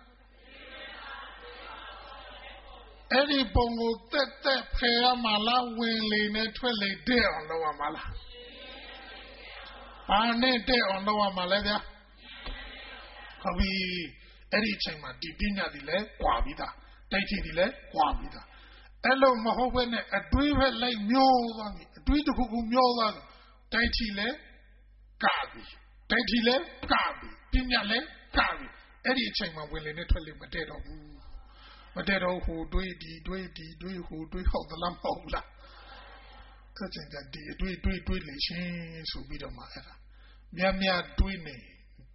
အဲ့ဒီပုံကိုတက်တက်ဖယ်ရမှာလားဝင်လေနဲ့ထွက်လေတဲ့အောင်လုပ်ရမှာလားဘာနဲ့တဲ့အောင်လုပ်ရမှာလဲဗျာဟုတ်ပြီအဲ့ဒီအချိန်မှာဒီပညာတွေလည်းကွာပြီးသားဒိဋ္ဌိတွေလည်းကွာပြီးသားအဲ့လိုမဟုတ်ဘဲနဲ့အတွေးပဲလိုက်မျောသွားပြီအတွေးတစ်ခုခုမျောသွားတယ်ဒိဋ္ဌိလည်းကပြီဒိဋ္ဌိလည်းကပြီပညာလည်းကပြီအဲ့ဒီအချိန်မှာဝင်လေနဲ့ထွက်လေမတည့်တော့ဘူးမတည့်တော့ဟိုတွေးဒီတွေးဒီတွေးဟိုတွေးဟုတ်သလားမဟုတ်လားအဲ့ချိန်ကဒီအတွေးတွေးတွေးလေရှင်ဆိုပြီးတော့မှအဲ့ဒါမြတ်မြတ်တွေးနေ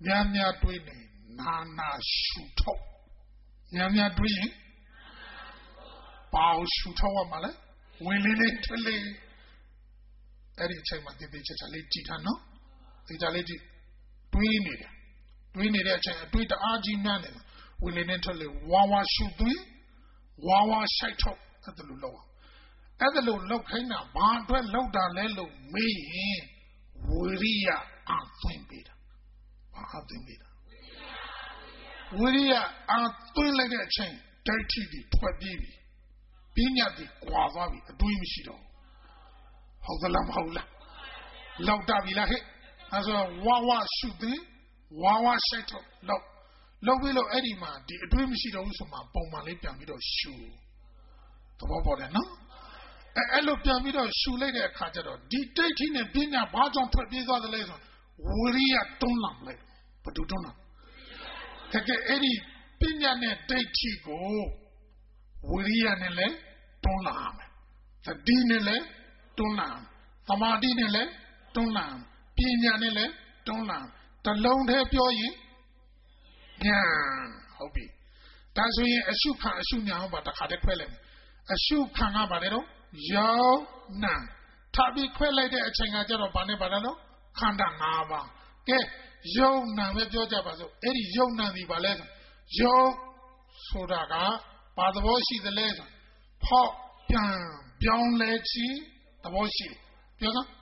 များများတွေးနေနာနာရှုထုတ်များများတွေးရင်ဘာကိုရှုထုတ်ရမှာလဲဝင်လေးလေးထလေးအဲ့ဒီအချိန်မှာတည်တည်ချာချာလေးကြည်ထားနော်ဒီကြလေးကြည့်တွေးနေတယ်တွေးနေတဲ့အချိန်အတွေးတအားကြီးများနေတယ်ဝင်လေးနဲ့ထလေးဝါဝါရှုသွင်းဝါဝါရှိုက်ထုတ်အဲ့ဒါလိုလုပ်အောင်အဲ့ဒါလိုလုပ်ခိုင်းတာဘာအတွက်လုပ်တာလဲလို့မေးရင်ဝိရိယအသွင်းပေးတာဘာအသွင်းပေးတာဝိရိယအသွင်းလိုက်တဲ့အချိန်ဒိဋ္ဌိတွေထွက်ပြေးပြီပညာတွေကွာသွားပြီအတွေးမရှိတော့ဟုတ်သလားမဟုတ်လားလောက်တာပြီလားဟဲ့အဲဆိုဝါဝါရှုသွင်းဝါဝါရှိုက်ထုတ်လောက်လောက်ပြီးလို့အဲ့ဒီမှာဒီအတွေးမရှိတော့ဘူးဆိုမှပုံမှန်လေးပြန်ပြီးတော့ရှုသဘောပေါက်တယ်နော်အဲအဲ့လိုပြန်ပြီးတော့ရှုလိုက်တဲ့အခါကျတော့ဒီဒိဋ္ဌိနဲ့ပညာဘာကြောင့်ထွက်ပြေးသွားသလဲဆိုဝိရိယတွန်းလာလိုက်ဘယ်သူတွန်းလာတကယ်အဲ့ဒီပညာနဲ့ဒိဋ္ဌိကိုဝိရိယနဲ့လည်းတွန်းလာမယ်သတိနဲ့လည်းတွန်းလာသမာဓိနဲ့လည်းတွန်းလာပညာနဲ့လည်းတွန်းလာတလုံးတည်းပြောရင်ညာဟုတ်ပြီဒါဆိုရင်အရှုခံအရှုညာဟောပါတခါတည်းခွဲလိုက်အရှုခံကပါတယ်တော့ယောနာထပ်ပြီးခွဲလိုက်တဲ့အချိန်ကကျတော့ဘာနဲ့ပါလဲတော့ခန္ဓာ၅ပါးကဲယုံနာပဲပြောကြပါစို့အဲ့ဒီယုံနာဒီပါလဲဆိုယုံဆိုတာကဘာသဘောရှိသလဲဆိုဖောက်ပြန်ပြောင်းလဲခြင်းသဘောရှိပြောစမ်း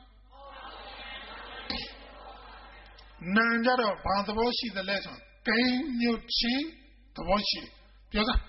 နာကြတော့ဘာသဘောရှိသလဲဆိုကိန်းညွတ်ခြင်းသဘောရှိပြောစမ်း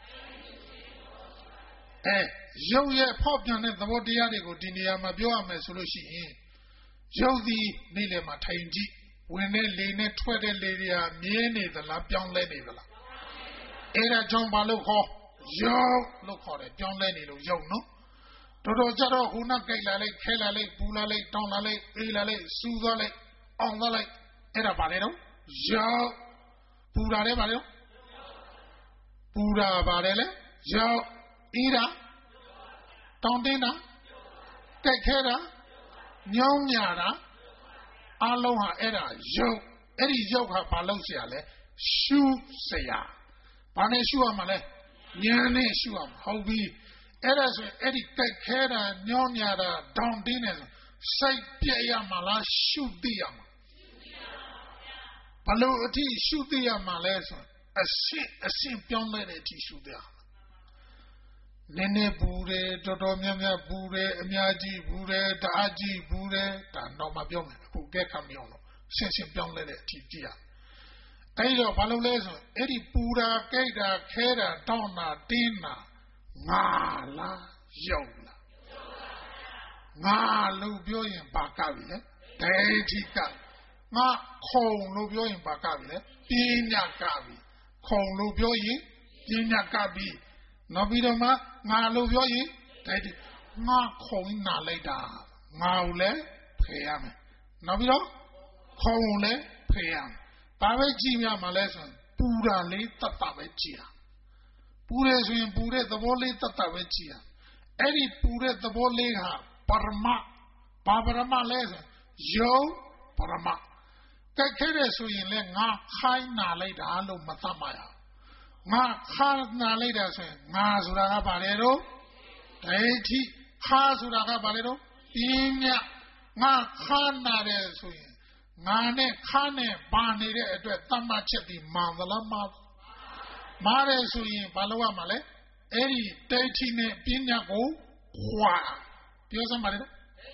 အဲရုပ်ရဲ့ဖောက်ပြန်တဲ့သဘောတရားတွေကိုဒီနေရာမှာပြောရမယ်ဆိုလို့ရှိရင်ရုပ်သည်နေ့လယ်မှာထိုင်ကြည့်ဝင်တဲ့လေနဲ့ထွက်တဲ့လေတွေကမြဲနေသလားပြောင်းလဲနေသလားအဲ့ဒါကြောင့်ဘာလို့ခေါ်ရုပ်လို့ခေါ်တယ်ပြောင်းလဲနေလို့ရုပ်နော်တော်တော်ကြတော့ဟိုနာကြိုက်လာလိုက်ခဲလာလိုက်ပူလာလိုက်တောင်းလာလိုက်အေးလာလိုက်စူးသွားလိုက်အောင်သွားလိုက်အဲ့ဒါဘာလဲတော့ရုပ်ပူတာလည်းဘာလဲတော့ပူတာပါတယ်လေရုပ်အေးတာတောင်းတင်းတာကြိုက်ခဲတာညောင်းညာတာအလုံးဟာအဲ့ဒါရုပ်အဲ့ဒီရုပ်ဟာဘာလို့เสียလဲရှုเสียဘာနဲ့ရှုရမှာလဲဉာဏ်နဲ့ရှုရမှာဟုတ်ပြီအဲ့ဒါဆိုရင်အဲ့ဒီကြိုက်ခဲတာညောင်းညာတာတောင်းတင်းတယ်ဆိုစိတ်ပြည့်ရမှာလားရှုသိရမှာဘလို့အထိရှုသိရမှာလဲဆိုအရှင်းအရှင်းပြောင်းလဲတဲ့အထိရှုသိရနည်းနည်းပူတယ်တော်တော်များများပူတယ်အများကြီးပူတယ်တအားကြီးပူတယ်ဒါတော့မပြောမယ်အခုကဲခါမြောင်းတော့ရှင်းရှင်းပြောင်းလဲတဲ့အထိကြည့်ရအဲ့တော့ဘာလို့လဲဆိုအဲ့ဒီပူတာကြိတ်တာခဲတာတောင်းတာတင်းတာငါလားရောက်လားငါလို့ပြောရင်ဘာကပြီလဲဒိဋ္ဌိကငါခုံလို့ပြောရင်ဘာကပြီလဲပညာကပြီခုံလို့ပြောရင်ပညာကပြီနောက်ပြီးတော့မှငါလို့ပြောရင်ဒိဋ္ဌိငါခုံနာလိုက်တာငါကိုလည်းဖယ်ရမယ်နောက်ပြီးတော့ခုံကိုလည်းဖယ်ရမယ်ဘာပဲကြည့်ရမှာလဲဆိုရင်ပူတာလေးတတ်တာပဲကြည့်ရပူတယ်ဆိုရင်ပူတဲ့သဘောလေးတတ်တာပဲကြည့်ရအဲ့ဒီပူတဲ့သဘောလေးဟာပရမဘာပရမလဲဆိုယုံပရမကြိုက်ခဲတယ်ဆိုရင်လည်းငါခိုင်းနာလိုက်တာလို့မသတ်မှရငါခါနာလိုက်တာဆိုရင်ငါဆိုတာကဘာလဲတော့ဒိဋ္ဌိခါဆိုတာကဘာလဲတော့ပညာငါခါနာတယ်ဆိုရင်ငါနဲ့ခါနဲ့ဘာနေတဲ့အတွက်တတ်မှတ်ချက်ဒီမှန်သလားမမားတယ်ဆိုရင်ဘာလို့ရမှာလဲအဲ့ဒီဒိဋ္ဌိနဲ့ပညာကိုခွာပြောစမ်းပါလေ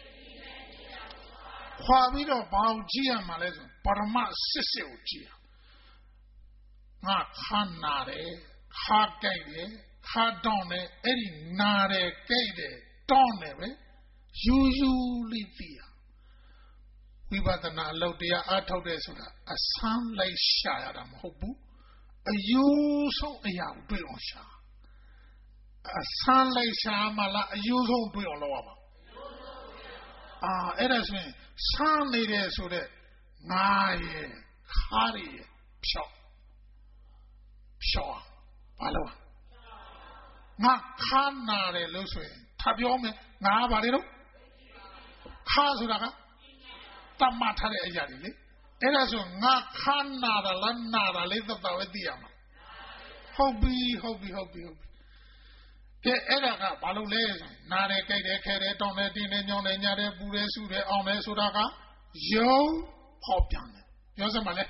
ခွာပြီးတော့ဘာကိုကြည့်ရမှာလဲဆိုပရမစစ်စစ်ကိုကြည့်ရငါခါနာတယ်ခါကြိုက်တယ်ခါတောင်းတယ်အဲ့ဒီနာတယ်ကြိုက်တယ်တောင်းတယ်ပဲယူယူလေးသိရဝိပဿနာအလုပ်တရားအားထုတ်တယ်ဆိုတာအဆန်းလိုက်ရှာရတာမဟုတ်ဘူးအယူဆုံးအရာတွေ့အောင်ရှာအဆန်းလိုက်ရှာမှလားအယူဆုံးတွေ့အောင်လုပ်ရမှာအာအဲ့ဒါဆိုရင်ဆန်းနေတယ်ဆိုတော့ငါရဲ့ခါရရဲ့ဖြောက်ဖြောက်ဘာလို့ငါခါနာတယ်လို့ဆိုရင်ထပ်ပြောမယ်ငါဘာလဲတော့ခါဆိုတာကတတ်မှတ်ထားတဲ့အရာတွေလေအဲ့ဒါဆိုငါခန္ဓာတာလားနာတာလေးသက်သာပဲသိရမှာဟုတ်ပြီဟုတ်ပြီဟုတ်ပြီဟုတ်ပြီကဲအဲ့ဒါကဘာလို့လဲနာတယ်ကြိုက်တယ်ခဲတယ်တောင်းတယ်တင်းတယ်ညောင်းတယ်ညာတယ်ပူတယ်ဆူတယ်အောင်တယ်ဆိုတာကယုံဖောက်ပြန်တယ်ပြောစမ်းပါလေ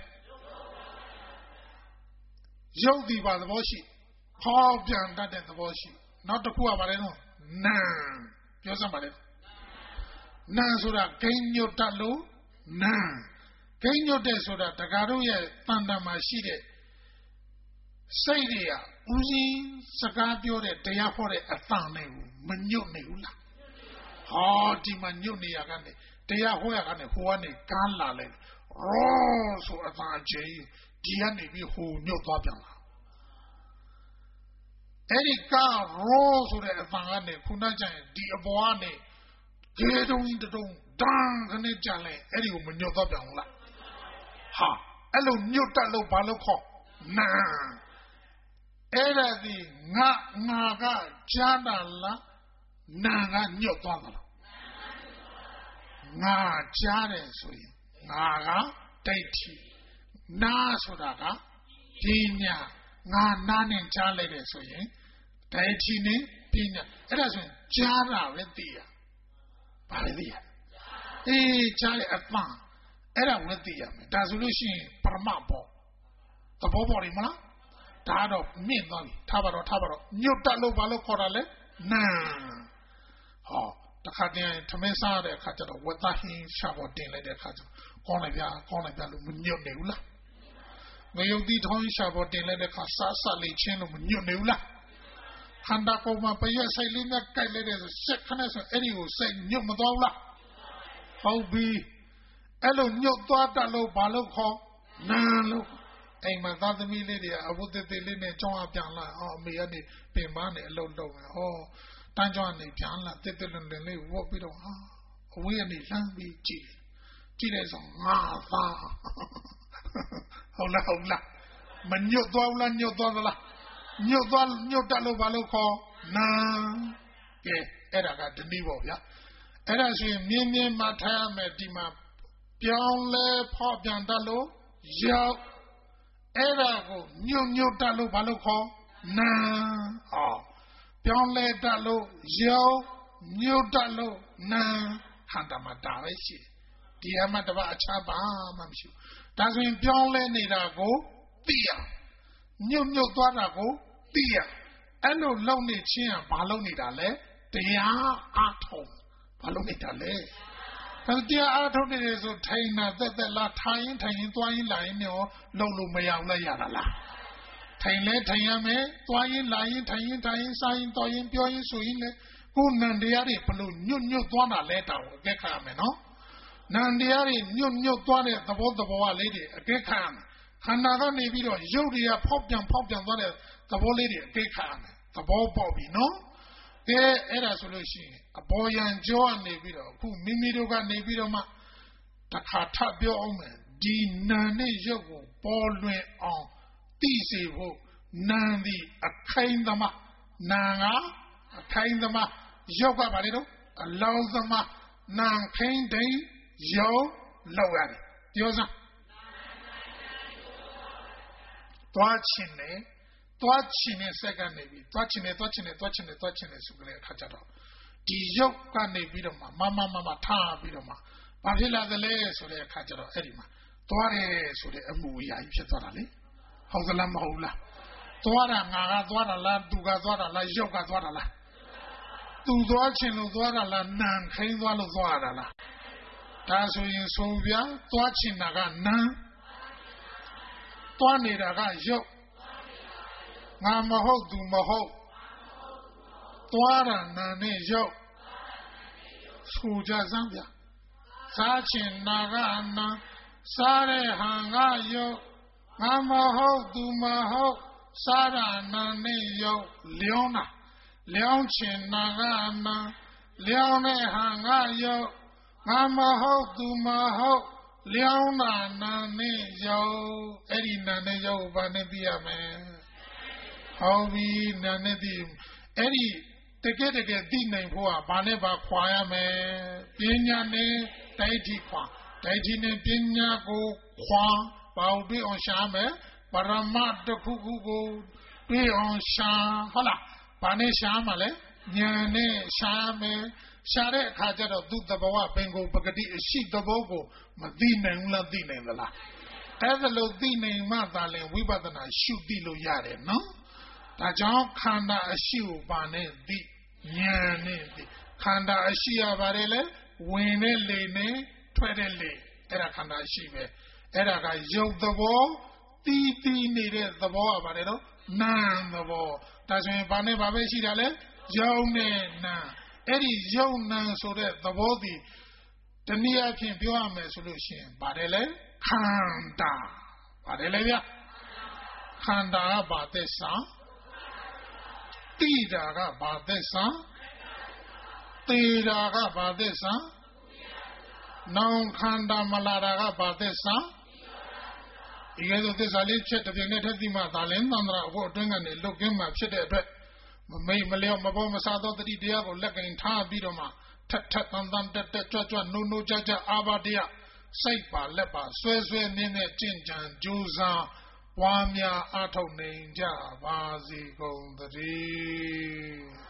ယုံဒီပါသဘောရှိဖောက်ပြန်တတ်တဲ့သဘောရှိနောက်တစ်ခုကဘာလဲနော်နာပြောစမ်းပါလေနာဆိုတာဂိမ်းညွတ်တတ်လို့နာဂိမ်းညွတ်တဲ့ဆိုတာတကားတို့ရဲ့တန်တန်မှာရှိတဲ့စိတ်တွေကဦးစီးစကားပြောတဲ့တရားဟောတဲ့အတန်နဲ့မညွတ်နေဘူးလားဟောဒီမှာညွတ်နေရကနေတရားဟောရကနေဟိုကနေကန်းလာလိုက်ရောဆိုအတန်ချင်းဒီကနေပြီးဟိုညွတ်သွားပြန်လာအဲ့ဒီကရောဆိုတဲ့အတန်ကနေခုနကျရင်ဒီအပေါ်ကနေကျေတုံးတုံးတန်းခနဲ့ကြလဲအဲ့ဒီကိုမညွတ်သွားပြန်ဘူးလားဟာအဲ့လိုညွတ်တတ်လို့ဘာလို့ခေါ်နာအဲ့ဒါဒီငါငါကကြားတာလားနာကညွတ်သွားတာလားငါကြားတယ်ဆိုရင်ငါကဒိဋ္ဌိနာဆိုတာကပညာငါနာနဲ့ကြားလိုက်တယ်ဆိုရင်ဒိဋ္ဌိနဲ့ပညာအဲ့ဒါဆိုရင်ကြားတာပဲသိရဘာလဲသိရအေးကြားရအပန်းအဲ့ဒါဝဲသိရမယ်ဒါဆိုလို့ရှိရင်ပရမဘောသဘောပေါ်နေမလားဒါတော့မြင့်သွားပြီထားပါတော့ထားပါတော့ညွတ်တက်လို့ဘာလို့ခေါ်တာလဲနာဟောတခါတည်းထမင်းစားတဲ့အခါကျတော့ဝတ်သားဟင်းရှာပေါ်တင်လိုက်တဲ့အခါကျတော့ကောင်းလိုက်ပြကောင်းလိုက်ပြလို့မညွတ်နေဘူးလားငရုတ်သီးထောင်းရှာပေါ်တင်လိုက်တဲ့အခါစားစားလေးချင်းလို့မညွတ်နေဘူးလားခန္ဓာကိုယ်မှာပရွက်ဆိုင်လေးနဲ့ကြိုက်လိုက်တဲ့စက်ခနဲ့ဆိုအဲ့ဒီကိုစိတ်ညွတ်မသွားဘူးလားဟုတ်ပြီအဲ့လိုညွတ်သွားတတ်လို့ဘာလို့ခေါ်နာလို့အိမ်မှာသားသမီးလေးတွေအဝတ်သေးသေးလေးနဲ့ကြောင်းအပြန်လာအော်အမေကနေပင်မနဲ့အလုပ်လုပ်နေဟောတန်းကြောင်းနေပြန်လာတက်တက်လွန်လွန်လေးဝတ်ပြီးတော့ဟာအဝေးကနေလှမ်းပြီးကြည့်ကြည့်လိုက်ဆောင်ငါသားဟုတ်လားဟုတ်လားမညွတ်သွားဘူးလားညွတ်သွားသလားညွတ်သွားညွတ်တတ်လို့ဘာလို့ခေါ်နာကဲအဲ့ဒါကဒီနည်းပေါ့ဗျာအဲ့ဒါဆိုရင်မြင်းမြင်းမှထားရမယ်ဒီမှာပြောင်းလဲဖောက်ပြန်တတ်လို့ရောက်အဲ့ဒါကိုညွတ်ညွတ်တတ်လို့ဘာလို့ခေါ်နာဟောပြောင်းလဲတတ်လို့ရောက်ညွတ်တတ်လို့နာဟန်တမတာပဲရှိဒီအမှတပါအခြားဘာမှမရှိဘူးဒါဆိုရင်ပြောင်းလဲနေတာကိုသိရညွတ်ညွတ်သွားတာကိုသိရအဲ့လိုလုံနေချင်းကဘာလုံနေတာလဲတရားအားထုတ်ဘာလို့နေတာလဲတရားအားထုတ်နေတယ်ဆိုထိုင်တာသက်သက်လားထိုင်ရင်ထိုင်ရင်သွားရင်လာရင်ရောလုံလို့မရအောင်လဲရတာလားထိုင်လဲထိုင်ရမယ်သွားရင်လာရင်ထိုင်ရင်ထိုင်ရင်စားရင်တော်ရင်ပြောရင်ဆိုရင်လေကိုယ်နံတရားတွေဘလို့ညွတ်ညွတ်သွားတာလဲတောင်အကဲခါရမယ်နော်နံတရားတွေညွတ်ညွတ်သွားတဲ့သဘောသဘောကလေးတွေအကဲခါရမယ်ခန္ဓာကနေပြီးတော့ရုပ်တွေကဖောက်ပြန်ဖောက်ပြန်သွားတဲ့သဘောလေးတွေအကဲခါရမယ်သဘောပေါက်ပြီနော်ကဲအဲ့ဒါဆိုလို့ရှိရင်အပေါ်ယံကြောကနေပြီးတော့အခုမိမိတို့ကနေပြီးတော့မှတခါထပ်ပြောအောင်မယ်ဒီနာနဲ့ရုပ်ကိုပေါ်လွင်အောင်သိစေဖို့နာသည်အခိုင်သမားနာကအခိုင်သမားရုပ်ကဘာလဲတော့အလောင်းသမားနာခိုင်တဲ့ရုပ်လောက်ရတယ်ပြောစမ်းသွားချင်းနဲ့သွားချင်တဲ့စက်ကနေပြီးသွားချင်တယ်သွားချင်တယ်သွားချင်တယ်သွားချင်တယ်ဆိုကြတဲ့အခါကျတော့ဒီရုပ်ကနေပြီးတော့မှမမမမထားပြီးတော့မှဘာဖြစ်လာသလဲဆိုတဲ့အခါကျတော့အဲ့ဒီမှာသွားတယ်ဆိုတဲ့အမှုအရာကြီးဖြစ်သွားတာလေဟုတ်သလားမဟုတ်လားသွားတာငါကသွားတာလားသူကသွားတာလားရုပ်ကသွားတာလားသူသွားချင်လို့သွားတာလားနံခိန်းသွားလို့သွားတာလားဒါဆိုရင်ဆိုပြသွားချင်တာကနံသွားနေတာကရုပ်ငါမဟုတ်သူမဟုတ်သွားတာနာနဲ့ရုပ်ဆိုကြစမ်းဗျာစားချင်နာကနာစားတဲ့ဟန်ကရုပ်ငါမဟုတ်သူမဟုတ်စားတာနာနဲ့ရုပ်လျောင်းတာလျောင်းချင်နာကနာလျောင်းတဲ့ဟန်ကရုပ်ငါမဟုတ်သူမဟုတ်လျောင်းတာနာနဲ့ရုပ်အဲ့ဒီနာနဲ့ရုပ်ဘာနဲ့သိရမလဲဟောပြီနာနဲ့သိအဲ့ဒီတကယ်တကယ်သိနိုင်ဖို့ကဘာနဲ့ဘာခွာရမယ်ပညာနဲ့ဒိဋ္ဌိခွာ Daitine Pinya go Kwan, Bao be on Shame, Paramat the Kuku be on Sham, Hola, Pane Shamale, Nyane Shame, Share Kajaro, do the Bawa Bengo, Bagadi, Sheet the Bogo, Madina and Ladina the La. Ever Lodine Madalin, we better not shoot Dilo Yare, no? Tajan Kanda a shoe bane di Nyane, Kanda a shia barele, Wene Lene, Twedele, Era Kanda Shive, Era Yoke the Wall, Titi needed the ball, Barero, Nan the ball. That's when Bane Babeshi Dale, Yone Na, Eddie Yona so that the body, the near can be a solution, Barele, Kanda, Barele, Kanda Batesa, Tida Batesa, Tida Batesa, non Kanda Malada Batesa. Because of this, I live chat the United Madalen, Nandra, what doing and looking my shit at bed. May Malay Maboma Sado the Diago, like in Tan Bidoma, Tat Tat and Dan Tat Tat, no no Jaja Abadia, Saipa, Lepa, Sweswe, Nene, Jinjan, Juza, Wamia, Ato Ninja, Vazi, Go the